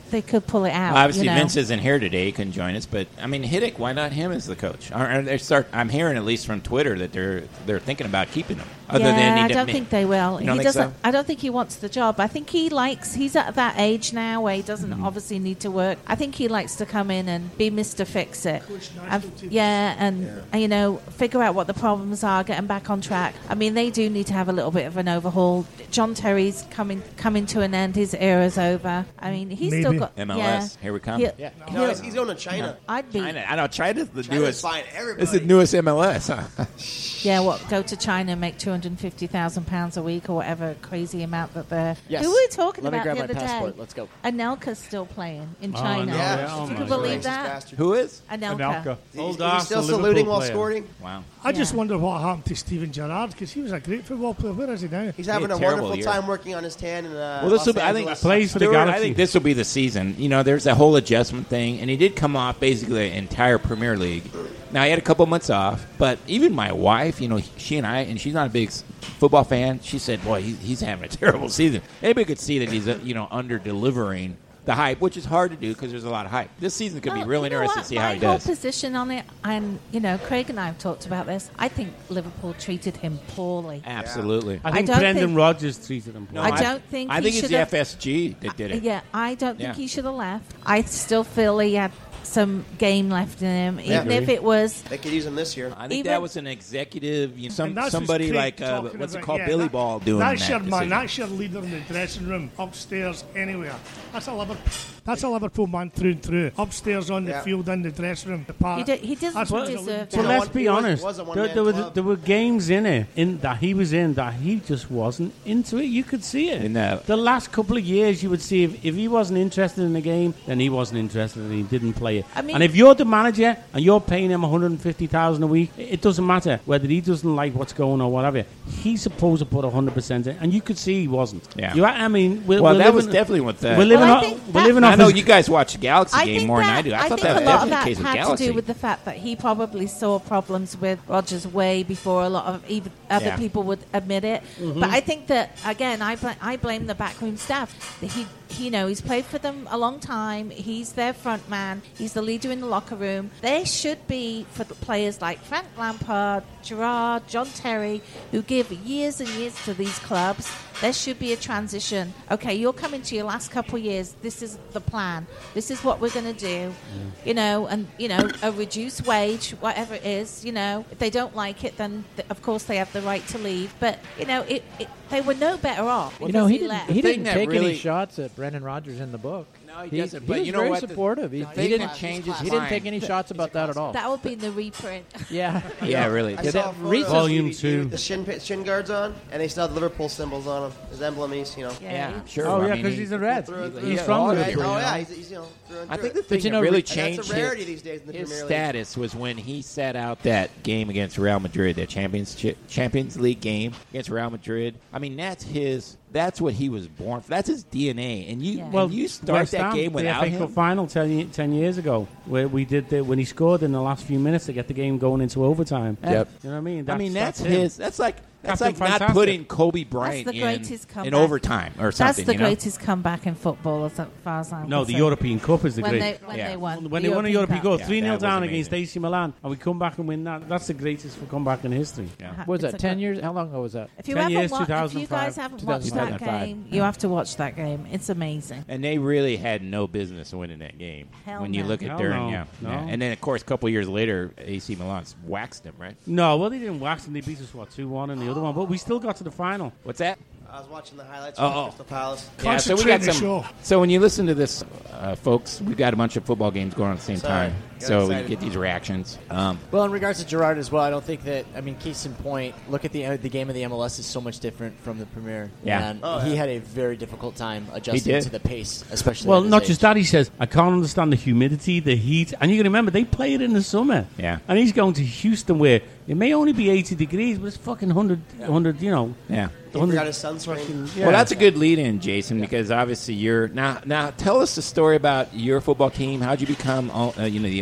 they could pull it out. Well, obviously, you know? Vince isn't here today; he couldn't join us. But I mean, Hiddick, why not him as the coach? Are, are they start. I'm hearing at least from Twitter that they're they're thinking about keeping him. Other yeah, than he I did- don't think they will. You don't he think doesn't. so? I don't think he wants the job. I think he likes. He's at that age now where he doesn't Mm-hmm. obviously need to work. I think he likes to come in and be Mister Fix It. Coach national And- teams. yeah, and, and, you know, figure out what the problems are, get them back on track. I mean, they do need to have a little bit of an overhaul. John Terry's coming coming to an end. His era's over. I mean, he's still Maybe. got M L S, Yeah, here we come. He'll- Yeah. No, he'll- he's, he's going to China. I'd be. China. I know. China's the China's newest. buying everybody. It's the newest M L S. Huh? Yeah, what, go to China and make two hundred fifty thousand pounds a week or whatever crazy amount that they're... Yes. Who were we talking Let me about grab the my other passport. day? Let's go. Anelka's still playing in Oh, China. no, Yeah. yeah. Oh, you my can God. believe Racist that? bastard. Who is? Anelka. Anelka. He's, Old he's Arsenal still Liverpool saluting while player. scoring. Wow. I just Yeah. wonder what happened to Steven Gerrard because he was a great football player. Where is he now? He's He had having a a terrible wonderful year. time working on his tan in uh, Well, this Los will be, I think, Angeles. Plays for the Stuart, I Galaxy. think this will be the season. You know, there's that whole adjustment thing, and he did come off basically the entire Premier League. Now, he had a couple months off, but even my wife, you know, she and I, and she's not a big s- football fan, she said, boy, he, he's having a terrible season. Anybody could see that he's, uh, you know, under-delivering the hype, which is hard to do because there's a lot of hype. This season could be Well, really you know interesting what? to see how My he whole does. position on it, and, you know, Craig and I have talked about this, I think Liverpool treated him poorly. Absolutely. I think I don't Brendan think- Rodgers treated him. No, I don't think I he think it's the should've- F S G that did it. Yeah, I don't think Yeah. he should have left. I still feel he had some game left in him, Yeah. even if it was... They could use him this year. I think Even- that was an executive, you know, some And that's somebody what's like, Craig uh, talking what's it about. called, Yeah, Billy that- Ball doing that's that your man. decision. That's your leader in the dressing room, upstairs, anywhere. That's a Liverpool. That's a Liverpool man through and through. Upstairs on the Yeah. field, in the dressing room, the park. He, do, he doesn't That's what deserve he's that. But Yeah, let's one- be he was- honest. was a there, one-man there, were, club. there were games in it in that he was in that he just wasn't into it. You could see it. In that- the last couple of years, you would see if, if he wasn't interested in the game, then he wasn't interested and he didn't play it. I mean- and if you're the manager and you're paying him one hundred fifty thousand dollars a week, it it doesn't matter whether he doesn't like what's going on or whatever. He's supposed to put one hundred percent in, and you could see he wasn't. Yeah. You, I mean, we're, Well, we're that living, was definitely what the. We're living Well, I off. think We're that- living I off. know his- you guys watch the Galaxy I game think more that, than I do. I, I thought think that a was lot definitely of the that case with had Galaxy. to do with the fact that he probably saw problems with Rogers way before a lot of even other Yeah. people would admit it. Mm-hmm. But I think that again, I bl- I blame the backroom staff. He, he, you know, he's played for them a long time. He's their front man. He's the leader in the locker room. They should be for the players like Frank Lampard, Gerrard, John Terry, who give years and years to these clubs. There should be a transition. Okay, you're coming to your last couple of years. This is the plan. This is what we're going to do. You know, and, you know, a reduced wage, whatever it is, you know. If they don't like it, then, th- of course, they have the right to leave. But, you know, it, it, they were no better off You because know, he, he, left. didn't, he The thing didn't that take really- any shots at Brendan Rodgers in the book. No, he he, doesn't, he but was you know very what? The- supportive. He, the he thing didn't. that changes He didn't fine. take any shots about that at all. That would be in the reprint. Yeah, Yeah, really. I Yeah, saw that a photo recent- of Volume D V D two. with the shin, pi- shin guards on, and they still have the Liverpool symbols on them. His emblem, he's, you know. Yeah, Yeah, sure. Oh I yeah, mean, because he- he's a red. Through and He's through. Yeah, from oh, Oh, yeah, Liverpool. yeah, oh, you know? yeah, he's, he's, you know, through and I through. think the But thing you know, that really re- And changed that's a his, rarity these days in the his Premier League. status was when he sat out that game against Real Madrid, that Champions Champions League game against Real Madrid. I mean, that's his. That's what he was born for. That's his D N A. And you, Yeah. well, you start West that Ham, game the without F A Cup him. final ten, ye- ten years ago, where we did the, when he scored in the last few minutes to get the game going into overtime. Yep. You know what I mean? I mean, that's, him. his. That's like that's Captain like not Fantastic. putting Kobe Bryant the in, greatest in comeback. overtime or something. That's the you know? greatest comeback in football, as far as I'm No, the concerned. European Cup is the when great. they when Yeah. they won When the they won a European Cup, Yeah, three nil that was down amazing. against A C Milan, and we come back and win that. That's the greatest comeback in history. Yeah. Ha- what was it's that, a ten good- years? How long ago was that? If you ten haven't years, wa- if you 2005, guys haven't watched that 2005. game, you have to watch that game. It's amazing. And they really had no business winning that game. Hell when you no. look at Hell during, no. yeah, No. yeah. And then of course, a couple years later, A C Milan waxed them, right? No, well, they didn't wax them. They beat us, what, two one in the other one. But we still got to the final. What's that? I was watching the highlights Oh, from oh. Crystal Palace. Yeah, so we Concentrate got the some. show. So when you listen to this, uh, folks, we've got a bunch of football games going on at the same Sorry. time, Got so we excited. get these reactions. Um, Well, in regards to Gerrard as well, I don't think that. I mean, case in point, look at the uh, the game of the M L S is so much different from the Premier. Yeah. and Oh, he yeah. had a very difficult time adjusting did. to the pace, especially. Well, at his not age. just that. He says, I can't understand the humidity, the heat. And you can remember, they play it in the summer. Yeah. And he's going to Houston where it may only be eighty degrees, but it's fucking one hundred, one hundred you know. yeah. He forgot his sunscreen. Yeah. Well, that's a good lead-in, Jason, because obviously you're now. Now, tell us the story about your football team. How'd you become, uh, you know, the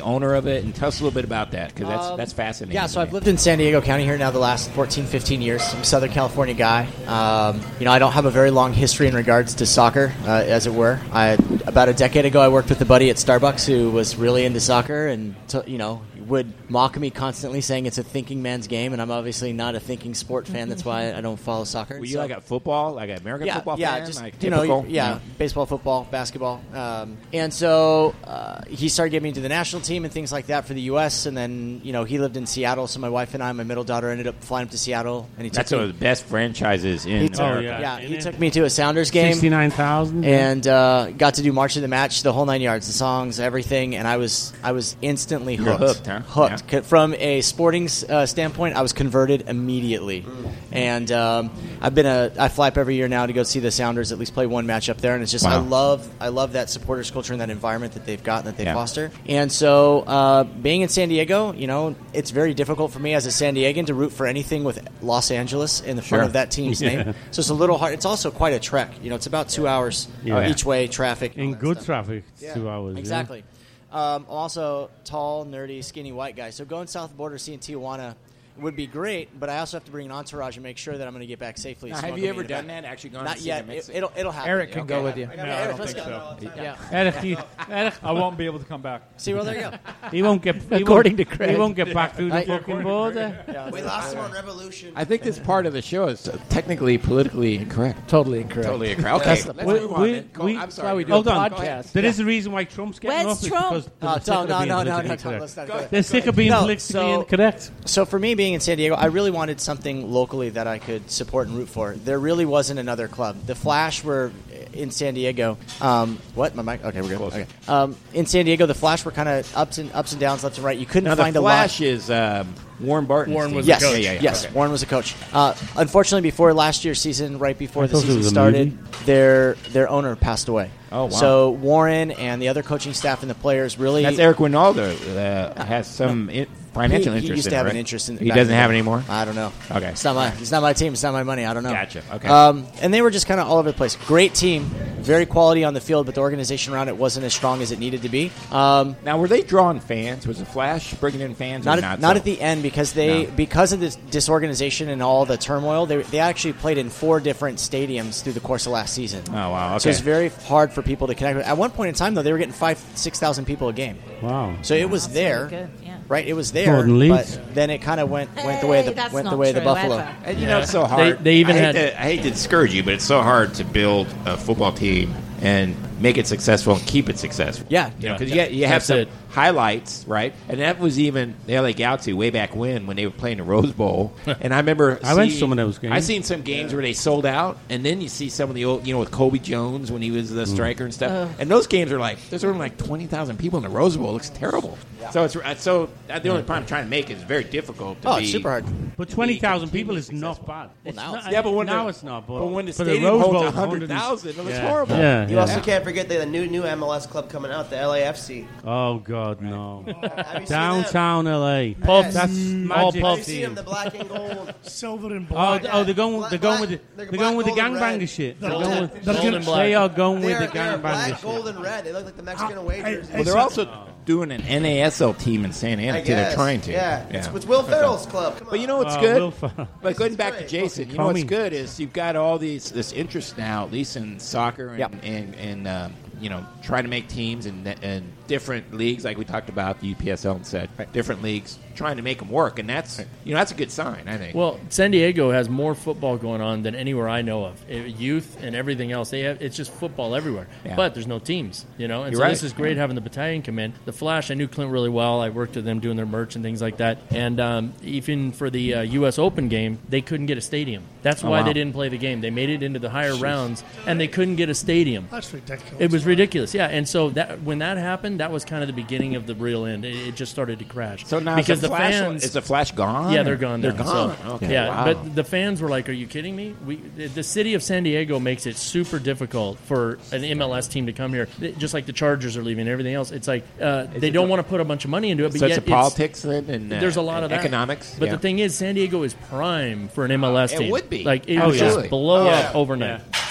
owner of it, and tell us a little bit about that because that's Um, that's fascinating. Yeah, to so me. I've lived in San Diego County here now the last fourteen, fifteen years. I'm a Southern California guy. Um, you know, I don't have a very long history in regards to soccer, uh, as it were. I, about a decade ago, I worked with a buddy at Starbucks who was really into soccer and, t- you know, would mock me constantly saying it's a thinking man's game, and I'm obviously not a thinking sport fan. That's why I don't follow soccer. Were you So- like a football, like an American yeah, football yeah, fan? just like you know, typical? yeah, baseball, football, basketball, um, and so uh, he started getting me into the national team and things like that for the U S. And then you know he lived in Seattle, so my wife and I, my middle daughter, ended up flying up to Seattle, and he That's took one me, of the best franchises in he took, America. yeah, Isn't he it? took me to a Sounders game, Sixty-nine thousand. and uh, got to do March of the Match, the whole nine yards, the songs, everything, and I was I was instantly You're hooked. hooked, huh? Hooked. Yeah. C- From a sporting uh, standpoint, I was converted immediately, and um, I've been a I fly up every year now to go see the Sounders at least play one match up there, and it's just I Wow. love I love that supporters culture and that environment that they've got and that they Yeah. foster. And so, uh, being in San Diego, you know, it's very difficult for me as a San Diegan to root for anything with Los Angeles in the front Sure. of that team's Yeah. name. So it's a little hard. It's also quite a trek. You know, it's about two hours Yeah. each way traffic. and all In that good stuff. traffic, it's Yeah, two hours. yeah. Exactly. Um, I'm also tall, nerdy, skinny white guy. So going south of the border, seeing Tijuana would be great, but I also have to bring an entourage and make sure that I'm going to get back safely. Now, Someone have will you be ever in the done back. that? Actually gone Not to see yet. them mix It, it'll it'll happen. Eric can go Okay. with you. I mean, No, I Eric, don't let's think go. so. Yeah. Eric, he, Eric, I won't be able to come back. See, well, there you go. he won't get. He According won't, to Craig. he won't get back through the I- fucking border. We lost him on Revolution. I think this part of the show is technically politically incorrect. Totally incorrect. Totally incorrect. Okay, That's the let's point. move on. We- then. Go- we- I'm sorry. why we do Hold a on. podcast. There is a reason why Trump's getting Where's off. It's Trump? because Uh, they're sick no, of no, being no, no, no, politically no. correct. Let's not go. They're sick of being No, politically so- incorrect. So for me, being in San Diego, I really wanted something locally that I could support and root for. There really wasn't another club. The Flash were in San Diego. Um, what? My mic? Okay, we're good. Closer. Okay. Um, in San Diego, the Flash were kind of ups and ups and downs, left and right. You couldn't Now the find a Flash lot. is um, Warren Barton. Warren was Yes, the coach. Yeah, yeah, yeah. yes. Okay. Warren was a coach. Uh, unfortunately, before last year's season, right before I the thought it season was a started, movie. their their owner passed away. Oh, wow. So Warren and the other coaching staff and the players really That's Eric Winaldo. Uh, has some i- financial he, interest. he used in to have it, an right? interest in. He back doesn't in the have day. it anymore. I don't know. Okay. It's not my. It's not my team. It's not my money. I don't know. Gotcha. Okay. Um, and they were just kind of all over the place. Great team, very quality on the field, but the organization around it wasn't as strong as it needed to be. Um, Now, were they drawing fans? Was the Flash bringing in fans? not or at, not, not so? at the end because they No. because of this disorganization and all the turmoil. They they actually played in four different stadiums through the course of last season. Oh wow. Okay. So it's very hard for people to connect. At one point in time, though, they were getting five, six thousand people a game. Wow. So it was That's there, really good, yeah. right? It was there, More than Leeds. but then it kind of went went the way of Hey, the that's went the not way of the true, Buffalo. ever. And you know, it's so hard. They- they even I hate had- to, I hate to discourage you, but it's so hard to build a football team and make it successful and keep it successful. Yeah. You know, Yeah. because you, you have That's some it. highlights, right? And that was even the L A Galaxy way back when, when they were playing the Rose Bowl. And I remember I went to seeing- some of those games. I seen some games where they sold out, and then you see some of the old, you know, with Kobe Jones when he was the striker and stuff. And those games are like, there's only like twenty thousand people in the Rose Bowl. It looks terrible. So it's uh, so uh, the only point I'm trying to make is very difficult to Oh, be it's super hard. But twenty thousand people is not bad. It's now not, it's- Yeah, but when now the, it's not. But, but when the for stadium Rose holds Bowl, one it's hundred thousand, it looks yeah. horrible. Yeah, You yeah. also can't forget the new new M L S club coming out, the L A F C. Oh God, no! Have you seen Downtown L A. Pubs. That's them? magic. Have pubs. you seen them? The black and gold. Silver and Oh, black. th- oh, they're going. Black- They're going with. black- The, they're they're going with the black, gold, and gangbanger red. shit. They're They're gold- going. they're With, Gold and black. they are going They with are, the they are gangbanger black, shit. gold, and red. They look like the Mexican I- wagers. I- Well, they're also doing an N A S L team in Santa Ana I too. They're guess. trying to. Yeah, It's, it's Will Ferrell's club. Come on. But you know what's Oh, good? Will Ferrell. But going back to great. Jason, you Call know what's me. good is you've got all these this interest now, at least in soccer and Yep. and, and um, you know trying to make teams and and different leagues like we talked about the U P S L and said different leagues trying to make them work, and that's you know that's a good sign, I think. Well, San Diego has more football going on than anywhere I know of. Uh, Youth and everything else, they have it's just football everywhere. Yeah. But there's no teams, you know. And You're so right. this is great having the battalion come in. The Flash, I knew Clint really well. I worked with them doing their merch and things like that. And um, even for the uh, U S Open game, they couldn't get a stadium. That's Oh, why wow. they didn't play the game. They made it into the higher rounds, and they couldn't get a stadium. That's ridiculous. It was ridiculous, yeah. And so that when that happened, that was kind of the beginning of the real end. It, it just started to crash. so now because is the, the Flash, fans, is the Flash gone? yeah, or- they're gone. They're now, gone. so- okay, yeah, wow. but the fans were like, "Are you kidding me?" We, the the city of San Diego makes it super difficult for an M L S team to come here. It- just like the Chargers are leaving, and everything else. It's like uh, they it don't the- want to put a bunch of money into it. But so yet it's a politics then, and uh, there's a lot and of that. economics. But yeah. the thing is, San Diego is prime for an M L S It team. would be. Like it Oh, would yeah. just blow Oh, up yeah. overnight.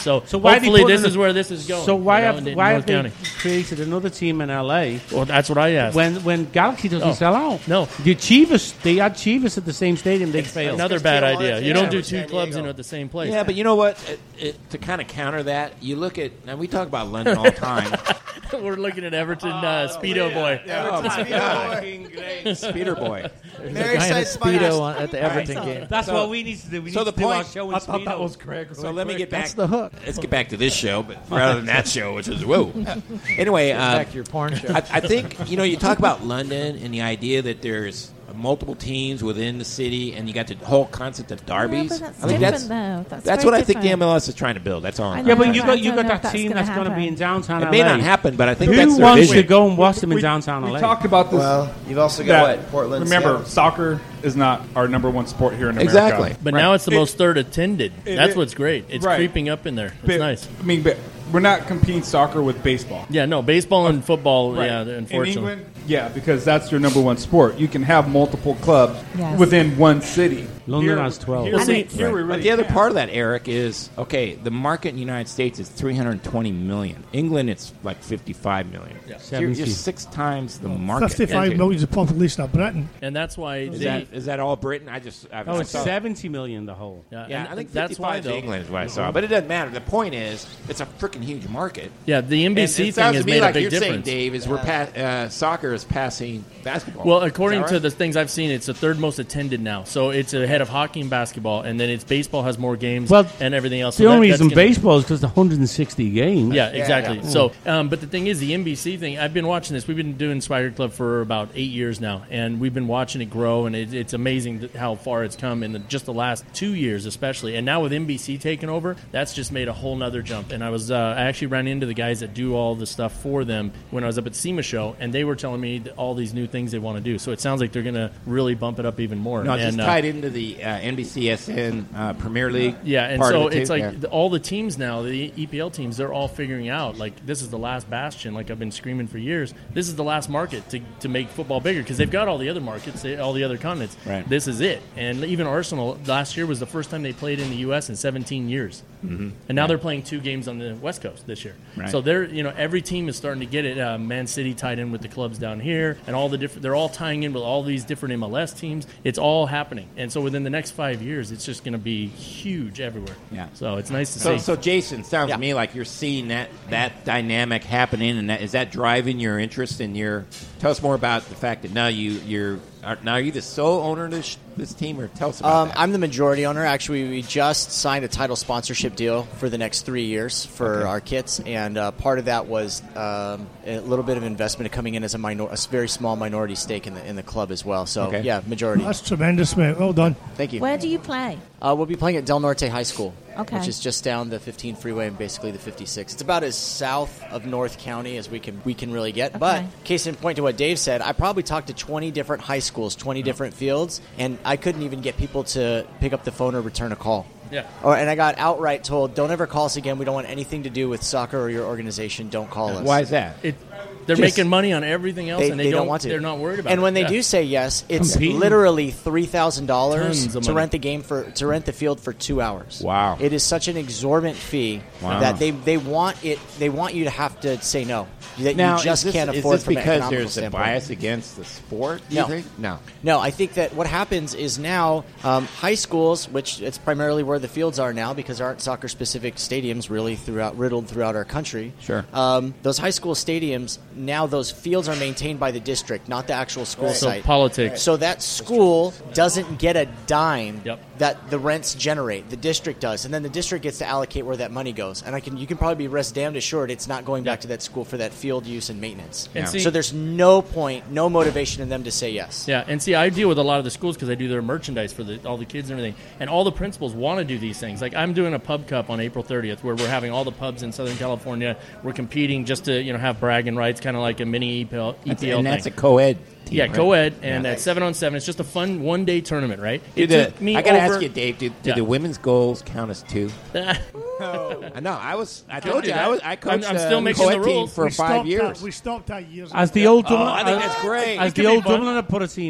So, So why hopefully they put this in is a- where this is going. So why you know, have in why North have they County. created another team in L A Well, that's what I asked. when when Galaxy doesn't Oh. sell out? No. the Chivas they had Chivas at the same stadium. They failed. Another bad Tijuana, idea. You yeah, don't do with two San clubs Diego. in at the same place. Yeah, but you know what? It, it, to kind of counter that, you look at now we talk about London all the time. We're looking at Everton uh, Speedo Boy. Oh my God, Speeder boy. Very Guy in a excited to find Speedo out. on, at the Everton game. That's So- what we need to do. We so need the to do our point- show in I thought that Speedo. was Craig. So let me get back. That's the hook. Let's get back to this show, but rather than that show, which is whoa. Anyway, uh, Back to your porn show. I, I think you know you talk about London and the idea that there's multiple teams within the city, and you got the whole concept of derbies. Yeah, but that's I think different, that's though. That's that's very what I think the different. M L S is trying to build. That's all. I I'm know. Yeah, but saying. you I got you don't got know that if that's team gonna that's going to be happen. in downtown It L A. may not happen, but I think Who that's their wants vision. to go and watch them in We- downtown We L A? talked about this. Well, you've also got that, what Portland. Remember, Seattle. soccer is not our number one sport here in America. Exactly. But Right. now it's the It- most third attended. it- That's it- what's great. It's right. creeping up in there. It's But- nice. I mean, but we're not competing soccer with baseball. Yeah, no, baseball and football, Right. yeah, In unfortunately. England, yeah, because that's your number one sport. You can have multiple clubs Yes. within one city. London has twelve. Here, Well, see, here we But really the other can't. part of that, Eric, is okay. The market in the United States is three hundred twenty million. England, it's like fifty-five million. Yeah. So you're, you're seventy. six times the market. fifty-five And- million is the population of Britain. And that's why Is the, that is that all Britain? I just I, Oh, I it's saw- seventy million the whole. yeah, Yeah, and I think that's why fifty-five though. England is what I saw, but it doesn't matter. The point is, it's a freaking huge market. Yeah, the N B And C it thing sounds has to me made like a big you're saying, difference. Dave, is we're pa- uh, soccer is passing basketball. Well, according Is that to right? the things I've seen, it's the third most attended now. So it's ahead of hockey and basketball, and then it's baseball has more games Well, and everything else. The So only that- that's reason gonna- baseball is because the one hundred sixty games. Yeah, exactly. yeah. So, um, but the thing is, the N B C thing. I've been watching this. We've been doing Swagger Club for about eight years now, and we've been watching it grow. And it, it's amazing th- how far it's come in the, just the last two years, especially. And now with N B C taking over, that's just made a whole nother jump. And I was, uh, I actually ran into the guys that do all the stuff for them when I was up at SEMA show, and they were telling me that all these new things they want to do. So it sounds like they're going to really bump it up even more. no, it's and, just uh, tied into the uh, N B C S N uh, Premier League. Yeah, and part so of it it's too. like Yeah. the, all the teams now, the E P L teams, they're all figuring out like this is the last bastion. Like I've been screaming for years, this is the last market to, to make football bigger because they've got all the other markets, they, all the other continents. Right. This is it. And even Arsenal last year was the first time they played in the U S in seventeen years, mm-hmm. and now Right. they're playing two games on the West Coast this year. Right. So they're you know every team is starting to get it. Uh, Man City tied in with the clubs down here, and all the different. They're all tying in with all these different M L S teams. It's all happening, and so within the next five years, it's just going to be huge everywhere. Yeah. So it's nice to So, see. so Jason, sounds Yeah. to me like you're seeing that that dynamic happening, and that is that driving your interest in your. Tell us more about the fact that now you you're are, now are you the sole owner of this this team, or tell us about Um, that. I'm the majority owner. Actually, we just signed a title sponsorship deal for the next three years for Okay. our kits, and uh, part of that was um, a little bit of investment coming in as a, minor- a very small minority stake in the in the club as well. So, Okay. yeah, majority. That's tremendous, mate. Well done. Thank you. Where do you play? Uh, we'll be playing at Del Norte High School, Okay. which is just down the fifteen freeway and basically the fifty-six. It's about as south of North County as we can we can really get. But Okay. case in point to what Dave said, I probably talked to twenty different high schools, twenty different fields, and I couldn't even get people to pick up the phone or return a call. Yeah. Or, and I got outright told, "Don't ever call us again. We don't want anything to do with soccer or your organization. Don't call us." Why is that? It, they're Just- making money on everything else, They, and they they, don't, want to. They're not worried about And it. when they Yeah. do say yes, it's Competing. literally three thousand dollars Tons of to money. rent the game for to rent the field for two hours. Wow. It is such an exorbitant fee Wow. that they, they want it. They want you to have to say no. That Now, you just is this, can't is afford this from an because economical there's a standpoint. bias against the sport? Do No. you think? No. No, I think that what happens is now um, high schools, which it's primarily where the fields are now, because there aren't soccer-specific stadiums really throughout riddled throughout our country. Sure. Um, those high school stadiums now, those fields are maintained by the district, not the actual school So site. politics. So that school doesn't get a dime Yep. that the rents generate. The district does, and then the district gets to allocate where that money goes. And I can, you can probably be rest damned assured it's not going back Yeah. to that school for that field use and maintenance. And Yeah. see- So there's no point, no motivation in them to say yes. Yeah, and see, I deal with a lot of the schools because I do their merchandise for the, all the kids and everything. And all the principals want to do these things. Like I'm doing a pub cup on April thirtieth, where we're having all the pubs in Southern California. We're competing just to you know have bragging rights, kind of like a mini E P L, E That's, P L and thing. that's a co-ed team, yeah, right? co-ed, and Yeah. at seven on seven, it's just a fun one day tournament, right? Do It the- took me I gotta over- ask you, Dave. Do, do Yeah. the women's goals count as two? I know. I was. I told do you. that. I was. I I'm- coached I'm still a making the co-ed team rules. for we five stopped years. That, we stopped that years ago. As the old Oh, Dublin, I think as- that's great. As It could the be old fun. Dubliner put a team in.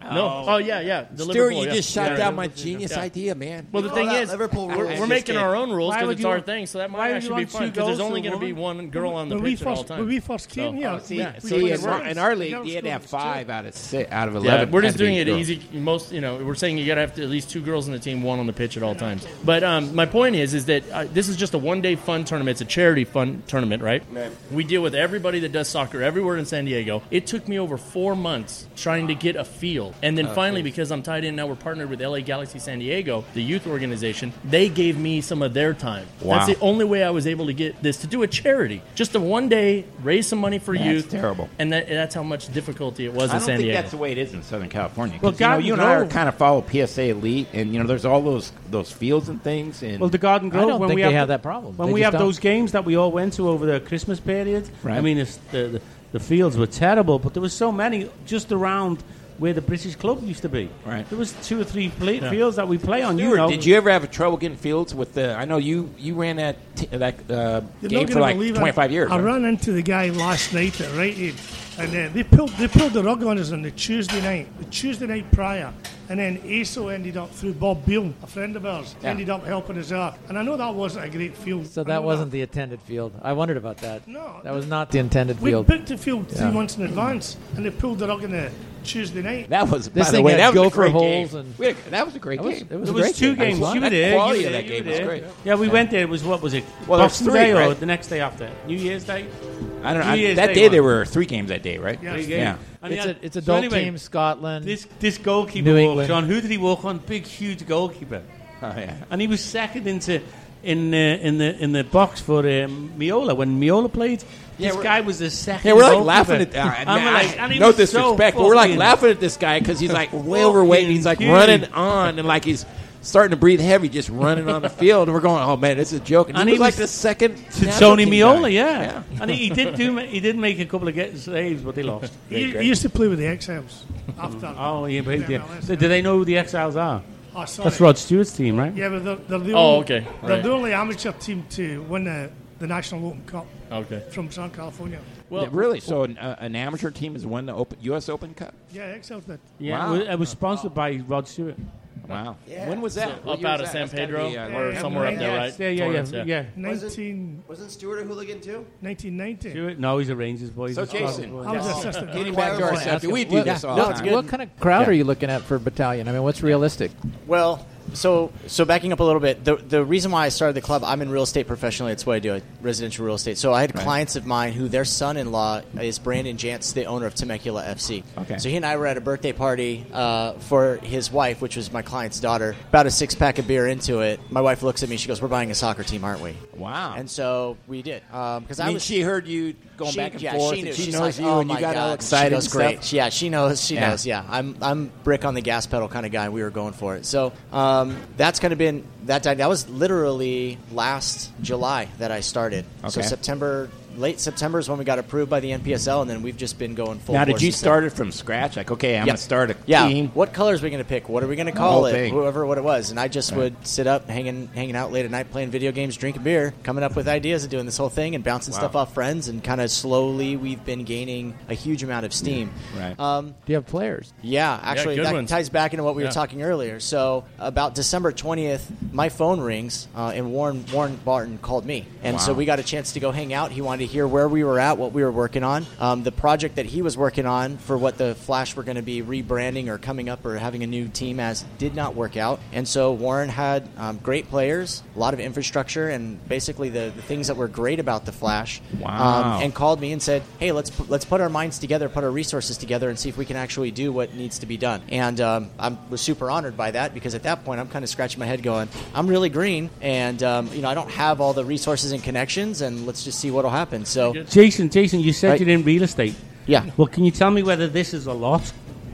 No. Oh, yeah, yeah. The Stuart, Liverpool, you yeah. just shot Yeah, down yeah. my genius Yeah. idea, man. Well, the We thing call that is, Liverpool we're, rules. we're Just making kidding. our own rules Why because would it's you our want- thing, so that why might would actually you be want fun two because there's goals only to going to be one? one girl on the When we pitch at all first, when times. we first came So- here, Oh, see, we, see, we in, played our, rules. in our We league, never you had to have scored five out of six, out of Yeah, eleven. we're had just to be doing it girls. easy. Most, you know, we're saying you got to have to at least two girls in the team, one on the pitch at all times. But um, my point is, is that uh, this is just a one-day fun tournament. It's a charity fun tournament, right? Right. We deal with everybody that does soccer everywhere in San Diego. It took me over four months trying to get a field, and then finally, because I'm tied in now, we're partnered with L A Galaxy San Diego, the youth organization. They gave me some of their time. Wow. That's the only way I was able to get this to do a charity, just a one day, raise some money for That's youth. terrible. And that, that's how much difficulty it was I in don't San think Diego. that's the way it is in Southern California. 'Cause, Well, you know, Garden you and I are Grove- kind of follow P S A Elite, and you know, there's all those those fields and things. And Well, the Garden I Grove, don't when think we they have, have the- that problem. When They we just have don't. those games that we all went to over the Christmas period, Right. I mean, it's the, the the fields were terrible, but there was so many just around where the British club used to be. Right. There was two or three play, fields that we play on. You Stuart, know, did you ever have trouble getting fields with the? I know you you ran that t- that uh, You're game not for gonna like believe it. twenty-five years. I right? ran into the guy last night at Rite Aid, and uh, they pulled they pulled the rug on us on the Tuesday night, the Tuesday night prior, and then A S O ended up through Bob Beal, a friend of ours, Yeah. ended up helping us out, and I know that wasn't a great field. So I that know wasn't the intended field. I wondered about that. No, That was not the intended We field. booked the field three Yeah. months in advance, and they pulled the rug on the Tuesday night. That was This by the thing way, had that was a gopher great holes game. and- We had a- that was a great That was- game. it was there a was great two game. games. That You were there. quality you of were that there, game you was were there. great. Yeah, we went there. It was what was it? Well, there's Boxing three, Day or right? the next day after? New Year's Day. I don't New know. Year's That Day day one. there were three games that day, right? Yeah. Three Yeah. games. And It's he a had- it's a so adult anyway, team, Scotland. This this goalkeeper New walked England. on. Who did he walk on? Big, huge goalkeeper. Oh, yeah. And he was second into in uh, in the in the box for um, Miola when Miola played. Yeah, this we're- guy was the second. Yeah, we're like goalkeeper. laughing at. Uh, I'm nah, like, and he no was so disrespect, but we're like fucking- laughing at this guy because he's like way overweight. And he's like Fucking running huge. on and like he's starting to breathe heavy, just running on the field. And we're going, oh man, this is a joke. And, And he he was like was- the second To national Tony team Miola, guy. yeah, and he, he did do ma- he did make a couple of get saves, but they lost. He, he used to play with the Exiles after. Oh, yeah, but Yeah, yeah. no, that's- So do they know who the Exiles are? Oh, sorry. That's Rod Stewart's team, right? Yeah, but they're, they're the Oh, only, okay. They're Right. the only amateur team to win the, the National Open Cup Okay. from Southern California. Yeah, really? So an, uh, an amateur team has won the Open, U S Open Cup? Yeah, Exiles did. Yeah, Wow. it was, it was sponsored by Rod Stewart. Wow. Yeah. When was that? So What up year out was of that? San That's gotta Pedro be, uh, or yeah, somewhere up there, right? Yeah, yeah, yeah, Torrance, yeah. nineteen, Wasn't Stewart a hooligan too? nineteen ninety. Stewart? No, he's a Rangers boy. He's So a Scottish Jason, boy. I was Yeah. assistant. Getting back to our subject, we do What- this all no, the it's time. good. What kind of crowd Yeah. are you looking at for battalion? I mean, what's realistic? Well, so so backing up a little bit, the the reason why I started the club, I'm in real estate professionally. That's what I do, residential real estate. So I had Right. clients of mine who their son-in-law is Brandon Jantz, the owner of Temecula F C. Okay. So he and I were at a birthday party uh, for his wife, which was my client's daughter. About a six-pack of beer into it, my wife looks at me. She goes, "We're buying a soccer team, aren't we?" Wow. And so we did. Because I I mean, was she heard you going she, back and yeah, forth, she knew. and she She's knows like, you, oh and you my got God. all excited. She knows and great. stuff. She- yeah, she knows. She Yeah. knows. Yeah, I'm I'm brick on the gas pedal kind of guy. We were going for it. So um, that's kind of been that. That was literally last July that I started. So Okay. September. Late September is when we got approved by the N P S L, and then we've just been going full Now, force did you since start it from scratch? Like, okay, I'm Yep. going to start a yeah. team. What colors are we going to pick? What are we going to The call whole it? thing. Whoever what it was. And I just Right. would sit up, hanging hanging out late at night, playing video games, drinking beer, coming up with ideas of doing this whole thing and bouncing Wow. stuff off friends. And kind of slowly, we've been gaining a huge amount of steam. Right. Um, Do you have players? yeah, actually, good that ones. ties back into what we Yeah. were talking earlier. So about December twentieth, my phone rings, uh, and Warren Warren Barton called me, and so Wow. we got a chance to go hang out. He wanted to hear where we were at, what we were working on, um, the project that he was working on for what the Flash were going to be rebranding or coming up or having a new team as did not work out. And so Warren had um, great players, a lot of infrastructure, and basically the, the things that were great about the Flash. Wow. Um, and called me and said, "Hey, let's pu- let's put our minds together, put our resources together, and see if we can actually do what needs to be done." And um, I was super honored by that because at that point I'm kind of scratching my head, going, "I'm really green, and um, you know I don't have all the resources and connections, and let's just see what'll happen." So Jason, Jason, you said Right. you're in real estate. yeah, Well, can you tell me whether this is a lot?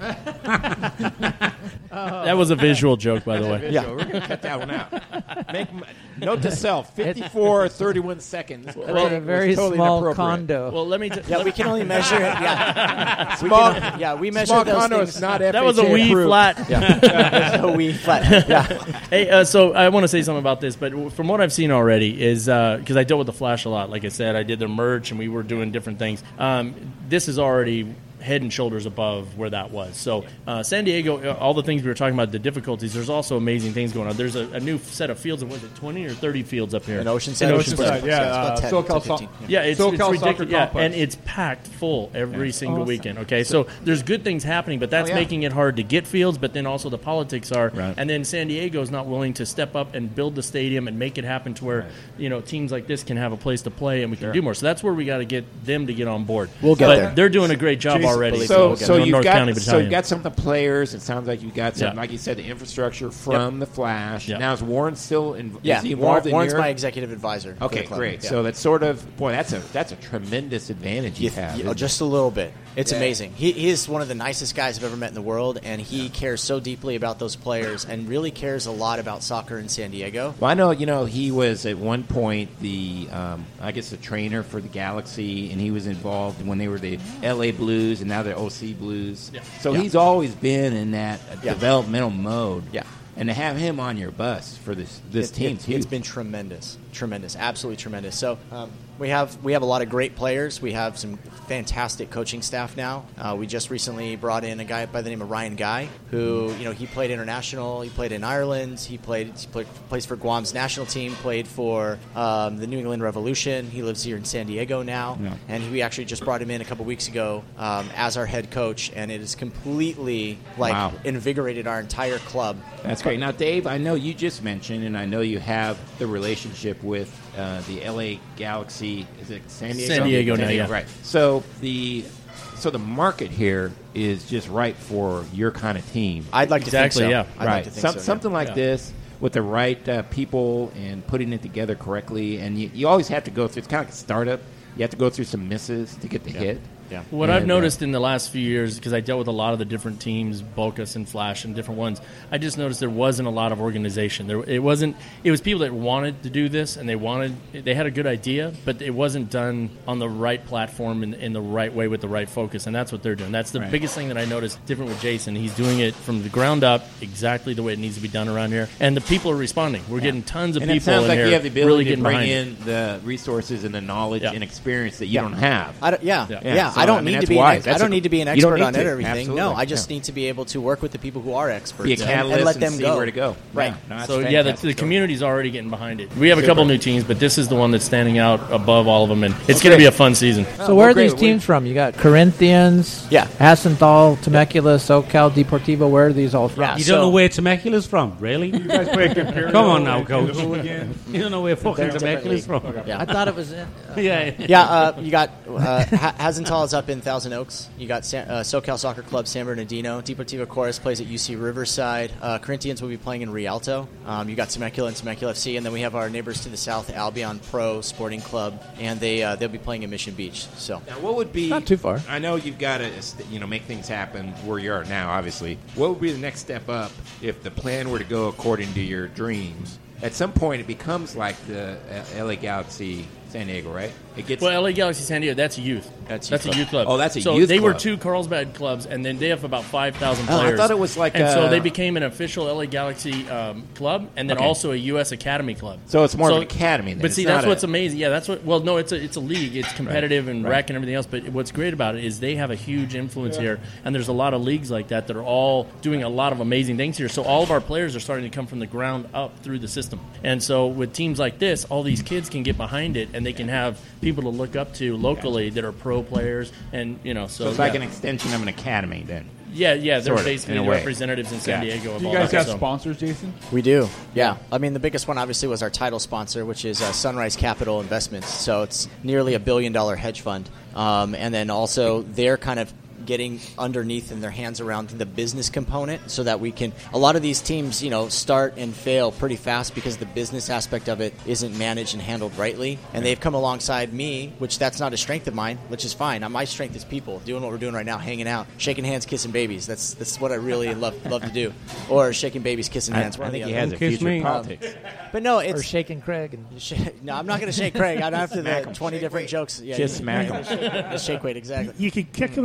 That was a visual joke, by the way. Yeah. We're going to cut that one out. Make m- note to self: fifty-four, thirty-one seconds. It's a very totally small inappropriate. condo. Well, let me. T- yeah, we can only measure it. Yeah, Small, We can- yeah, we measure small those condo things. is not that was a F H A wee approved. flat. Yeah, a wee flat. Yeah, Hey, uh, so I want to say something about this, but from what I've seen already is because I dealt with the Flash a lot. Like I said, I did their merch and we were doing different things. Um, this is already head and shoulders above where that was. So uh, San Diego, all the things we were talking about, the difficulties, there's also amazing things going on. There's a, a new set of fields, was it twenty or thirty fields up here? In Oceanside. In Oceanside, Oceanside. yeah. Uh, ten, SoCal, ten, so- Yeah, it's, SoCal it's Soccer ridiculous. Yeah, Complex. and it's packed full every single awesome. weekend. Okay, so there's good things happening, but that's Oh, yeah. making it hard to get fields. But then also the politics are, Right. and then San Diego's not willing to step up and build the stadium and make it happen to where Right. you know teams like this can have a place to play and we can do more. So that's where we got to get them to get on board. We'll get but there. They're doing a great job Jason, already. So, We'll so North you've County got so Battalion. you've got some of the players. It sounds like you've got some, Yeah. like you said, the infrastructure from the Flash. Yep. Now is Warren still in, Yeah, is he Warren, involved in Warren's your? my executive advisor. for Okay, the club. great. Yeah. So that's sort of boy. That's a that's a tremendous advantage you, You- have. you- isn't oh, just a little bit. It's Yeah. amazing. He, he is one of the nicest guys I've ever met in the world, and he cares so deeply about those players and really cares a lot about soccer in San Diego. Well, I know, you know, he was at one point the, um, I guess, the trainer for the Galaxy, and he was involved when they were the L A Blues, and now they're O C Blues. Yeah. So Yeah. he's always been in that uh, Yeah. developmental mode. Yeah. And to have him on your bus for this this It- team's it, huge. It's been tremendous, tremendous, absolutely tremendous. So um, we have we have a lot of great players. We have some fantastic coaching staff now. Uh, we just recently brought in a guy by the name of Ryan Guy, who you know he played international. He played in Ireland. He played he played plays for Guam's national team. Played for um, the New England Revolution. He lives here in San Diego now, Yeah. and we actually just brought him in a couple weeks ago um, as our head coach, and it has completely like Wow. invigorated our entire club. That's great. Now, Dave, I know you just mentioned, and I know you have the relationship with uh, the L A Galaxy. Is it San Diego? San Diego now, yeah. Right. So the so the market here is just right for your kind of team. I'd like Exactly, to think so. yeah. I'd right. like to think Some, so, yeah. something like Yeah. this with the right uh, people and putting it together correctly. And you, you always have to go through. It's kind of like a startup. You have to go through some misses to get the hit. Yeah. What And, I've uh, noticed in the last few years, because I dealt with a lot of the different teams, Bocas and Flash and different ones, I just noticed there wasn't a lot of organization. There, it wasn't. It was people that wanted to do this and they wanted. They had a good idea, but it wasn't done on the right platform in, in the right way with the right focus, and that's what they're doing. That's the Right. biggest thing that I noticed different with Jason. He's doing it from the ground up, exactly the way it needs to be done around here, and the people are responding. We're getting tons of And it people sounds in like here you have the ability really to getting bring behind it. in the resources and the knowledge Yeah. and experience that you Yeah. don't have. I don't, yeah, Yeah. yeah. Yeah, so, I don't I mean, need that's to be. wise. An, ex- I That's don't a- need to be an you don't expert need on to. everything. Absolutely. No, I just Yeah. need to be able to work with the people who are experts Be a and- catalyst and let and them see go. where to go. Right. Yeah. No, that's So a yeah, the, fantastic the story. community's already getting behind it. We have a Super. couple new teams, but this is the one that's standing out above all of them, and it's going to be a fun season. So where well, are these great. teams from? You got Corinthians, Yeah. Hassenthal, Temecula, SoCal, Deportivo. Where are these all from? Yeah. You So- don't know where Temecula's from, really? You guys play Imperial Come on now, and coach. Hooligan. You don't know where fucking They're different Temecula's from. Yeah. I thought it was in. Uh, Yeah. Yeah, uh, you got uh, ha- Hasenthal is up in Thousand Oaks. You got San, uh, SoCal Soccer Club San Bernardino. Deportivo Chorus plays at U C Riverside. Uh, Corinthians will be playing in Rialto. Um, you got Temecula and Temecula F C, and then we have our neighbors to the south, Albion Pro Sporting Club, and they uh, they'll be playing in Mission Beach. So Now, what would be Not too far. I know you've got to, you know, make things happen where you are now. Obviously, what would be the next step up if the plan were to go according to your dreams? At some point, it becomes like the uh, L A Galaxy San Diego, right? It gets Well, L A Galaxy San Diego, that's youth. That's that's youth a youth club. Oh, that's a so youth they were club. two Carlsbad clubs, and then they have about five thousand Oh, I players. thought it was like and a- so they became an official L A Galaxy um, club, and then Okay. also a U S Academy club. So it's more of an academy then. But It's see, not that's a- what's amazing. Yeah, that's what. Well, no, it's a it's a league. It's competitive and Right. rec and everything else. But what's great about it is they have a huge influence here, and there's a lot of leagues like that that are all doing a lot of amazing things here. So all of our players are starting to come from the ground up through the system. And so with teams like this, all these kids can get behind it, and they can have people to look up to locally that are pro players, and you know, so, So it's like yeah. an extension of an academy then. yeah, yeah, they're sort of, basically in a the way. representatives in San Yeah. Diego. Of You all guys that, have so. sponsors, Jason? we do. Yeah, I mean the biggest one obviously was our title sponsor, which is uh, Sunrise Capital Investments. So it's nearly a billion dollar hedge fund, um, and then also they're kind of getting underneath and their hands around the business component so that we can a lot of these teams you know start and fail pretty fast because the business aspect of it isn't managed and handled rightly, and they've come alongside me, which that's not a strength of mine, which is fine. My strength is people doing what we're doing right now, hanging out, shaking hands, kissing babies. That's that's what I really love love to do, or shaking babies, kissing I, hands. one I or the think he other. has a Kiss future me. in politics. But no, Or it's shaking Craig. And Sh- no, I'm not going to shake Craig. I don't have to Smack the him. twenty different jokes. Yeah, Just you- smack him. The shake weight, exactly. You could kick him if you want.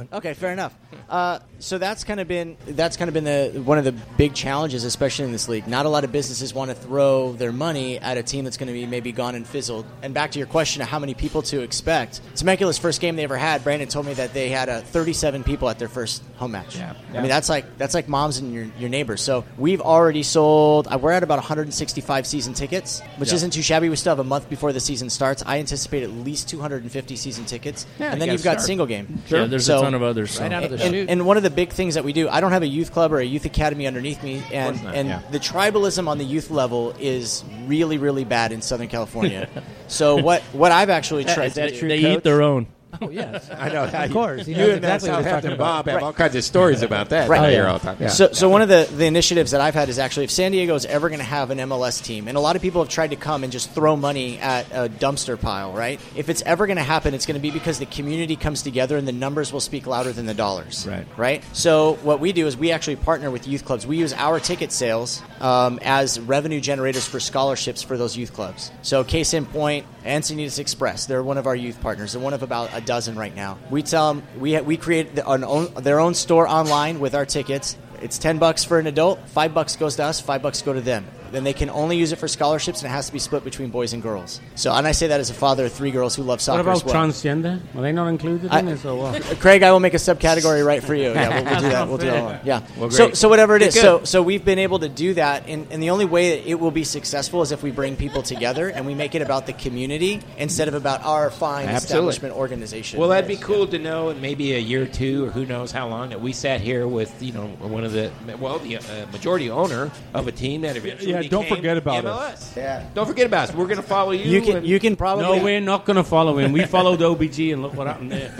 one. Okay, fair enough. Uh, so that's kind of been that's kind of been the one of the big challenges, especially in this league. Not a lot of businesses want to throw their money at a team that's going to be maybe gone and fizzled. And back to your question of how many people to expect, Temecula's first game they ever had, Brandon told me that they had uh, thirty-seven people at their first home match. Yeah. I mean, that's like that's like moms and your your neighbors. So we've already sold. Uh, we're at about one hundred sixty-five season tickets, which Yeah. isn't too shabby. We still have a month before the season starts. I anticipate at least two hundred fifty season tickets, Yeah, and you then gotta you've got start. single game. Yeah, there's So- a ton of others. So. Right out of the and, chute. and one of the big things that we do, I don't have a youth club or a youth academy underneath me, and, not, and yeah. the tribalism on the youth level is really, really bad in Southern California. So what what I've actually tried is that to do, true? They Coach? eat their own. Oh, yes. I know. Of course. He You knows and exactly what he's Southampton talking about. Bob have Right. all kinds of stories about that. Right. I Oh, hear yeah. all the time. Yeah. So, so one of the, the initiatives that I've had is actually if San Diego is ever going to have an M L S team, and a lot of people have tried to come and just throw money at a dumpster pile, right? If it's ever going to happen, it's going to be because the community comes together and the numbers will speak louder than the dollars. Right. Right? So what we do is we actually partner with youth clubs. We use our ticket sales um, as revenue generators for scholarships for those youth clubs. So case in point, Encinitas Express, they're one of our youth partners. They're one of about a dozen right now. We tell them, we, we create the, an own, their own store online with our tickets. It's ten bucks for an adult, five bucks goes to us, five bucks go to them. Then they can only use it for scholarships, and it has to be split between boys and girls. So, and I say that as a father of three girls who love soccer What about as well. transgender? Are they not included I- in this or what? Craig, I will make a subcategory right for you. Yeah, we'll, we'll do that. We'll do that. One. Yeah. Well, so, great. so whatever it is. Good. So, so we've been able to do that, and, and the only way that it will be successful is if we bring people together and we make it about the community instead of about our fine Absolutely. establishment organization. Well, that'd be cool to know in maybe a year or two, or who knows how long, that we sat here with, you know, one of the, well, the uh, majority owner of a team that eventually Yeah, don't became forget about M L S. Yeah. Don't forget about us. We're going to follow you. You can and- you can probably No, we're not going to follow him. We followed O B G, and look what happened there.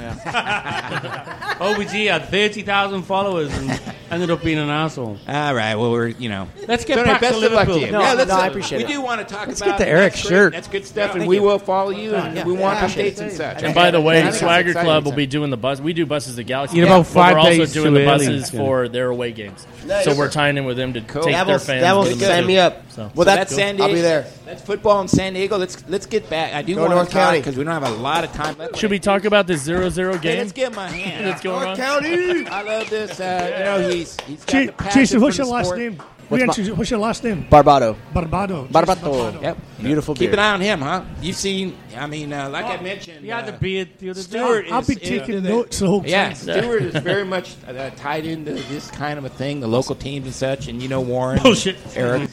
O B G had thirty thousand followers and ended up being an asshole. All right. Well, we're, you know. Let's get So, back best to of luck Liverpool. you. No, yeah, let's, no, I uh, appreciate we it. do want to talk Let's about get to it. Eric's That's great. shirt. That's good stuff, and thank we you. will follow you, and Yeah. we want Yeah, updates and such. And by the way, That's Swagger exciting. Club will be doing the bus. We do buses at Galaxy. In Park, about but five we're also days doing too the early. buses Yeah. for their away games. Nice. So we're tying in with them to take That their will, fans. that will to the sign me up. So. Well, So that- that's San Diego. I'll be there. That's football in San Diego. Let's let's get back. I do Go want North to talk County. because we don't have a lot of time left. Should we talk about this zero zero Hey, game let's give him a hand. that's going North on? County. I love this. Uh, you know, he's he's got Ch- the passion Jason, what's for your the last sport. name? What's my- Reintroduce- What's your last name? Barbado. Barbado. Jason Barbato. Yep. Beautiful Keep beard. an eye on him, huh? You've seen. I mean, uh, like I mentioned, He had uh, the beard the other Stewart day. I'll be is taking into the- notes the whole time. Yeah, Stewart is very much uh, tied into this kind of a thing, the local teams and such, and you know Warren, Bullshit. Eric.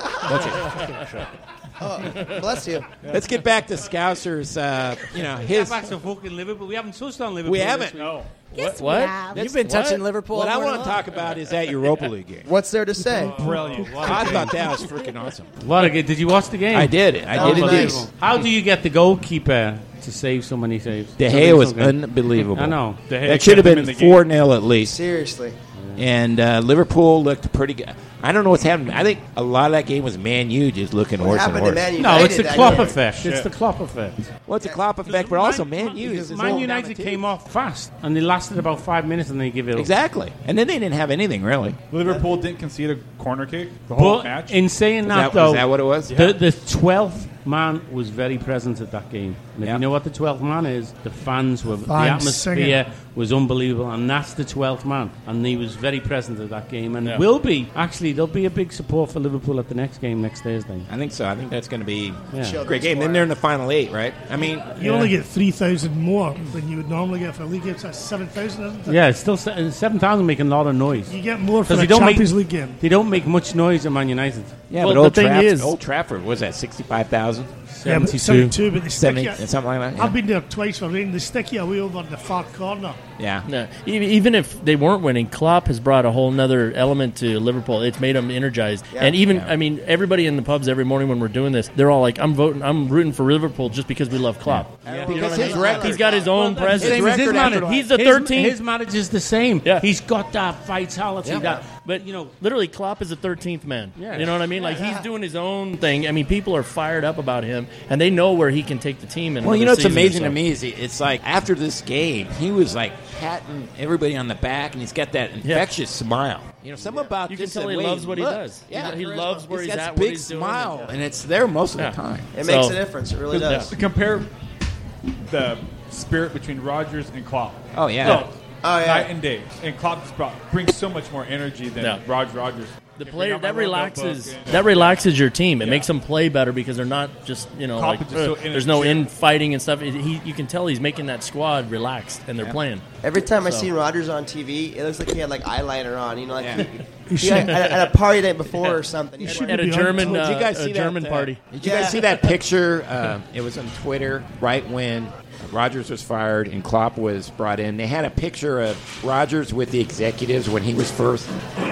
That's it. Oh, bless you. Let's get back to Scousers. Uh, you know, His his. back to fucking Liverpool. We haven't touched on Liverpool. We this haven't. week. No. Yes, What? we have. You've been touching What? Liverpool. What I more want than to talk about is that Europa League game. What's there to say? Brilliant. I thought that was freaking awesome. What a good. Did you watch the game? I did. I did indeed. nice. How do you get the goalkeeper to save so many saves? De So Gea good, was so good. unbelievable. I know. De Gea That should have kept him been in the game. four nil at least. Seriously. And uh, Liverpool looked pretty good. I don't know what's happening. I think a lot of that game was Man U just looking What worse and happened to worse. Man No, United it's the that Klopp game? effect. It's the Klopp effect. Well, it's a Klopp effect, but also Man U is because Man United came off fast, and they lasted about five minutes, and they give it up. Exactly. And then they didn't have anything, really. Liverpool didn't concede a corner kick the whole But match. in saying Is that, that, though, is that what it was? the, the twelfth man was very present at that game. And if Yeah. you know what the twelfth man is, the fans were, the Fans atmosphere singing. was unbelievable, and that's the twelfth man. And he was very present at that game, and Yeah. will be. Actually, there'll be a big support for Liverpool at the next game next Thursday. I think so. I think that's going to be Yeah. a great game. Then they're in the final eight, right? I mean, You only get three thousand more than you would normally get for a league game. So that's seven thousand, isn't it? Yeah, it's still se- seven thousand making a lot of noise. You get more for 'Cause a they don't make- Champions League game. They don't make much noise at Man United. yeah, Well, but Old, the thing Traff- is- Old Trafford was that sixty-five thousand, Yeah, but seventy-two. seventy-two, but they stick seventy, you. something like that. Yeah. I've been there twice for rain. They stick you away over in the far corner. yeah. No, even even if they weren't winning, Klopp has brought a whole nother element to Liverpool. It's made them energized. Yeah. And even, Yeah. I mean, everybody in the pubs every morning when we're doing this, they're all like, "I'm voting, I'm rooting for Liverpool just because we love Klopp." Yeah. You know Because what I his mean? record- He's got his own Well, presence. same as his record manager. after- He's the His- thirteenth. His manager's the same. Yeah. He's got that vitality. Yeah. That, but you know, Literally, Klopp is the thirteenth man. Yeah. You know what I mean? Like, he's doing his own thing. I mean, people are fired up about him, and they know where he can take the team. In Well, you know another what's season or amazing so. to me is he- it's like after this game, he was like patting everybody on the back, and he's got that infectious smile. You know, something about You can just tell the he way loves what he looks. does. Yeah, He- he loves where he's he's got at, this what big he's doing, smile, and- and it's there most of Yeah. the time. It So- makes a difference. It really does. To compare the spirit between Rodgers and Klopp. Oh yeah. So, Oh, yeah. night and day. And Klopp just brought, brings so much more energy than Yeah. Roger Rogers. The If player you got my that little relaxes notebook and- that relaxes your team. It Yeah. makes them play better because they're not just you know Klopp like is just so uh, in there's his no chair. infighting and stuff. It- he, you can tell he's making that squad relaxed and they're Yeah. playing. Every time I So- see Rodgers on T V, it looks like he had like eyeliner on. You know, like Yeah. he, he had, at, at a party night before or something. He should At a be on German Twitter. uh, Did you guys a see German that, uh, party. Did you Yeah. guys see that picture? Uh, it was on Twitter right when Rogers was fired and Klopp was brought in. They had a picture of Rogers with the executives when he was first.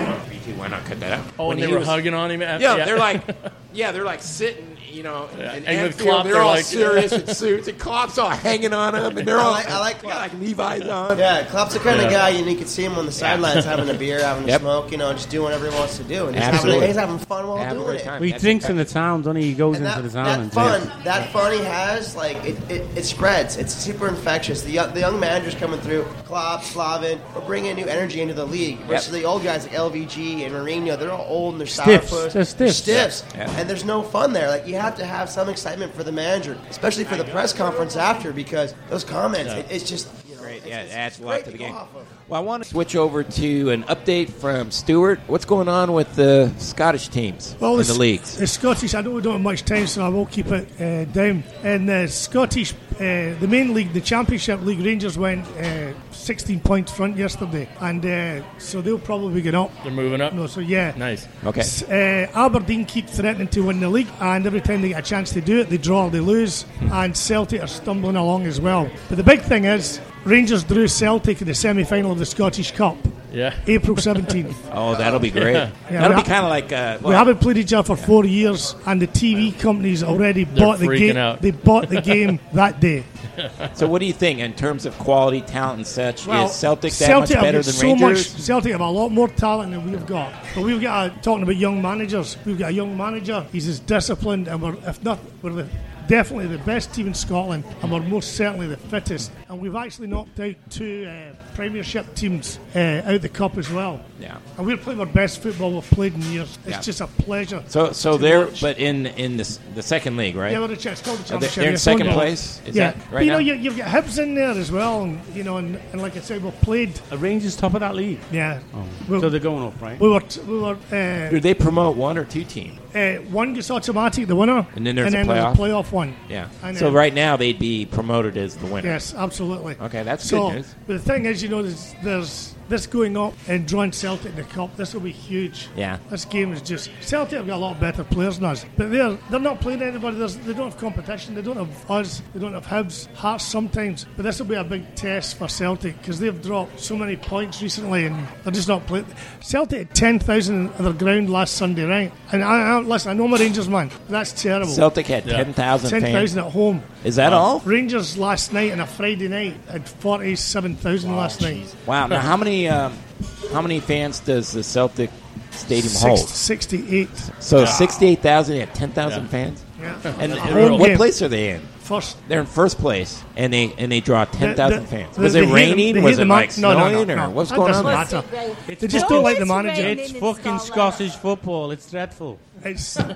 Why not cut that out? Oh, When and they he were was- hugging on him. After, Yeah, they're like, yeah, they're like sitting, you know, Yeah. in And with Anfield, Klopp, they're, they're all like- serious in suits, and Klopp's all hanging on them, and they're I all like- I like got like Levi's on. Yeah, Klopp's the kind of Yeah. guy you, know, you could see him on the sidelines having a beer, having Yep. a smoke, you know, just doing whatever he wants to do, and he's, having, Absolutely. he's having fun while Have a doing great it. time. Well, he That's drinks okay. in the town, doesn't he? He goes And into that, the town that and fun, drinks. that fun he has, like it, it, it spreads. It's super infectious. The young, the young managers coming through, Klopp, Slavin, are bringing new energy into the league. Versus the old guys like L V G and Mourinho, they're all old and they're Stiffs. sourpuss. They're stiffs. Stiffs. Yeah. And there's no fun there. Like you have to have some excitement for the manager, especially for the press conference after, because those comments, it, it's just you know, Great, it's, yeah, it it's adds a great lot to the go game. off of. Well, I want to switch over to an update from Stuart. What's going on with the Scottish teams in the leagues? The Scottish, I know we don't have much time, so I will keep it uh, down. In the Scottish, uh, the main league, the Championship League, Rangers went uh, sixteen points front yesterday, and uh, so they'll probably get up. They're moving up. No, so yeah. Nice. Okay. S- Uh, Aberdeen keep threatening to win the league, and every time they get a chance to do it, they draw or they lose. And Celtic are stumbling along as well. But the big thing is, Rangers drew Celtic in the semi-final of the Scottish Cup, Yeah. April seventeenth. Oh, that'll be great. Yeah. Yeah, that'll we be ha- kind of like uh, We well, haven't played each other for four years, and the T V companies already They're bought the freaking game. out. They bought the game that day. So, what do you think in terms of quality, talent, and such? Well, is Celtic that Celtic much have better got than so Rangers? Much, Celtic have a lot more talent than we've got. But we've got a, talking about young managers. We've got a young manager. He's as disciplined, and we're if not we're the, definitely the best team in Scotland, and we're most certainly the fittest. And we've actually knocked out two uh, Premiership teams uh, out the cup as well. Yeah. And we're playing our best football we've played in years. It's Yeah. just a pleasure. So, so to they're watch. but in in this the second league, right? Yeah, well, it's it's called the Are they- Championship. they're in yeah, second Sunderland. place? Is yeah, that right but you know now? you, you've got Hibs in there as well, and you know, and, and like I said, we've played. Are Rangers top of that league? Yeah, Oh. we, So they're going up, right? we were t- we were uh, Do they promote one or two teams? uh, one gets automatic, the winner, And then there's and a then playoff? there's a playoff one. Yeah. And So then- right now they'd be promoted as the winner. Yes, absolutely. Okay, that's so, good news. But the thing is, you know, there's, there's this going up and drawing Celtic in the cup. This will be huge. Yeah. This game is just Celtic have got a lot better players than us, but they're they're not playing anybody. There's, they don't have competition. They don't have us. They don't have Hibs, Hearts sometimes. But this will be a big test for Celtic because they've dropped so many points recently, and they're just not playing. Celtic had ten thousand on their ground last Sunday, right? And I, I listen, I know I'm a Rangers man. That's terrible. Celtic had Yeah. ten thousand ten fans. thousand at home. Is that all? Rangers last night on a Friday night had forty-seven thousand last night. Wow. Now, how many um, how many fans does the Celtic Stadium Six, hold? sixty-eight. So sixty-eight thousand. They have ten thousand Yeah. fans. Yeah. And, A and home what game. place are they in? First. They're in first place, and they and they draw ten thousand The- fans. the- Was they it hate raining? them- they Was hate it them like out- no, no, snowing, no, or no. what's That going doesn't on? matter. It's They just fuck- don't like the It's manager. raining It's in fucking Scotland. Scottish football. It's dreadful. It's the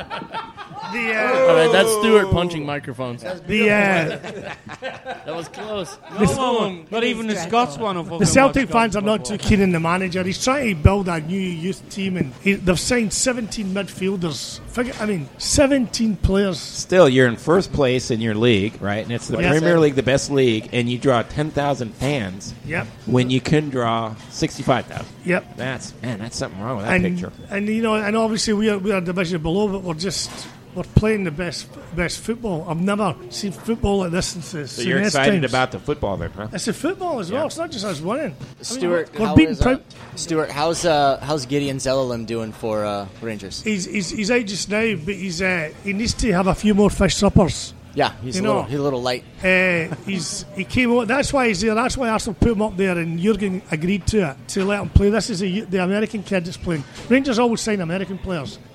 All uh, right, that's Stuart punching microphones. the uh, That was close. No one, not even the Scots one. Of the Celtic fans are not too keen on the manager. He's trying to build a new youth team, and he, they've signed seventeen midfielders. Figure, I mean, seventeen players. Still, you're in first place in your league, right? And it's the Yes. Premier League, the best league, and you draw ten thousand fans Yep, when you can draw sixty-five thousand. yep. That's man, that's something wrong with that And picture. and you know, and obviously we are we are a division below, but we're just. We're playing the best best football. I've never seen football like this since the So you're Sunnis excited times. about the football, then, huh? It's the football as well. Yeah. It's not just us winning. Stuart, I mean, we're how beating is, uh, Pri- Stuart, how's uh, how's Gideon Zellerlam doing for uh, Rangers? He's, he's he's out just now, but he's uh, he needs to have a few more fish suppers. Yeah, he's You a know- little he's a little light. Uh, he's he came out. That's why he's there. That's why Arsenal put him up there, and Jurgen agreed to it to let him play. This is a, the American kid that's playing. Rangers always sign American players.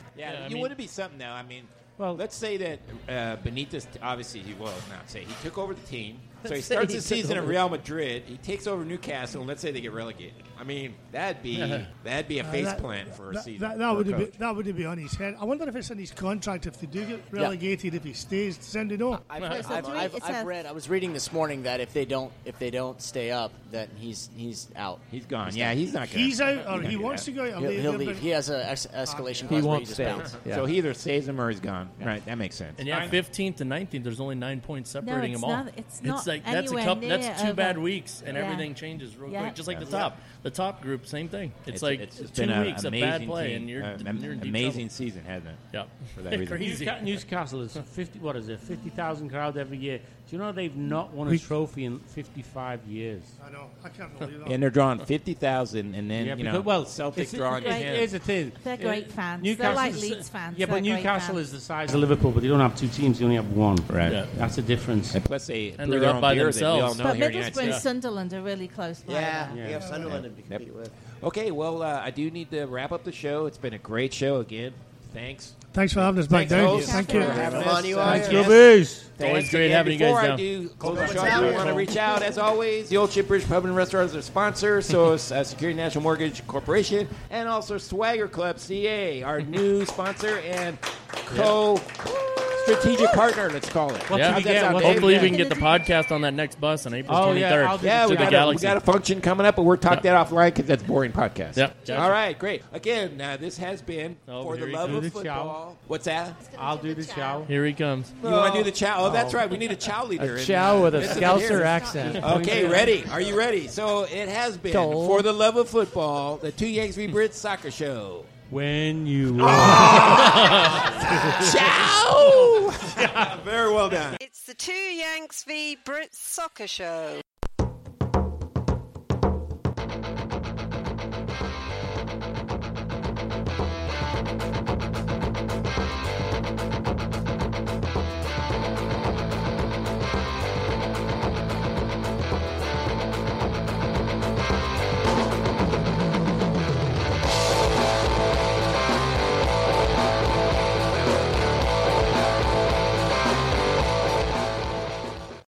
Yeah, Yeah, I you mean- wouldn't be something though. I mean, Well- let's say that uh, Benitez, obviously, he well, not say he took over the team. So he starts the season at Real Madrid. He takes over Newcastle, and let's say they get relegated. I mean, that'd be that'd be a Uh, face that- plant for a that, season. That, that for a would be coach. that would be on his head. I wonder if it's in his contract if they do get relegated. If he stays, does anybody know? I've, It's a I've, three- I've, it's I've a- read. I was reading this morning that if they don't if they don't stay up, that he's he's out. He's gone. Yeah, he's not. Gonna, He's out, or not he do wants that. to go out. or He'll, they- he'll they're- leave. He has a ex- escalation He clause where won't he just stay. bounces. Yeah. So he either stays him or he's gone. Right, that makes sense. And yeah, fifteenth to nineteenth, there's only nine points separating it's them all. not- it's not like that's a anywhere couple. That's near two over. bad weeks, and Yeah. everything changes real Yeah. quick. Just like Yeah. the top, the top group, same thing. It's, It's, like it's, it's two been an weeks of amazing bad play, team. and you're, Uh, you're in deep amazing trouble. season, hasn't it? Yeah, For that reason. crazy. Newca- Newcastle is fifty. What is it? Fifty thousand crowd every year. Do you know they've not won a trophy in fifty-five years? I know. I can't believe that. And they're drawing fifty thousand, and then Yeah, you because- know, well, Celtic it's- drawing Great. ten. Here's the thing. They're great Uh, fans. They're Newcastle's like the- Leeds fans. Yeah, They're but great Newcastle fans. is the size of Liverpool, but they don't have two teams. They only have one. Right. Yeah. That's the difference. And plus, they And brew they're their up own by beer that we all themselves. know But here in the United Middlesbrough and States. Sunderland are really close by. Yeah, Yeah. we have Sunderland to Yep. compete with. Okay, well, uh, I do need to wrap up the show. It's been a great show again. Thanks. Thanks for having us back Thanks, down. host, Thank for you. having Come us. on, you Uh, are. yes. Go Bees. It's always Thanks great again. having you guys Before I down. do close the What's show, I do happening? want to reach out, as always, the Old Ship Bridge Pub and Restaurant is our sponsor, so is uh, Security National Mortgage Corporation, and also Swagger Club C A, our new sponsor and co-strategic partner, let's call it. What Yeah. do we How's that get? sound, What- Dave? Hopefully, Yeah. we can get the podcast on that next bus on April Oh, yeah, twenty-third. I'll do Yeah, we to the got, a, we Galaxy. got a function coming up, but we'll talk that offline because that's boring podcast. Yep. Gotcha. All right, great. Again, uh, this has been Oh, For the here he Love comes. of Do the chow. Football. What's that? I'll do the chow. Here he comes. You want to do the chow? Oh, that's right. We need a chow leader. A in, chow uh, with a this is Scouser here. accent. Okay, ready? Are you ready? So it has been Dole. For the Love of Football, the Two Yanks v Brits Soccer Show. When you Ciao! Very well done. It's the Two Yanks v Brits Soccer Show.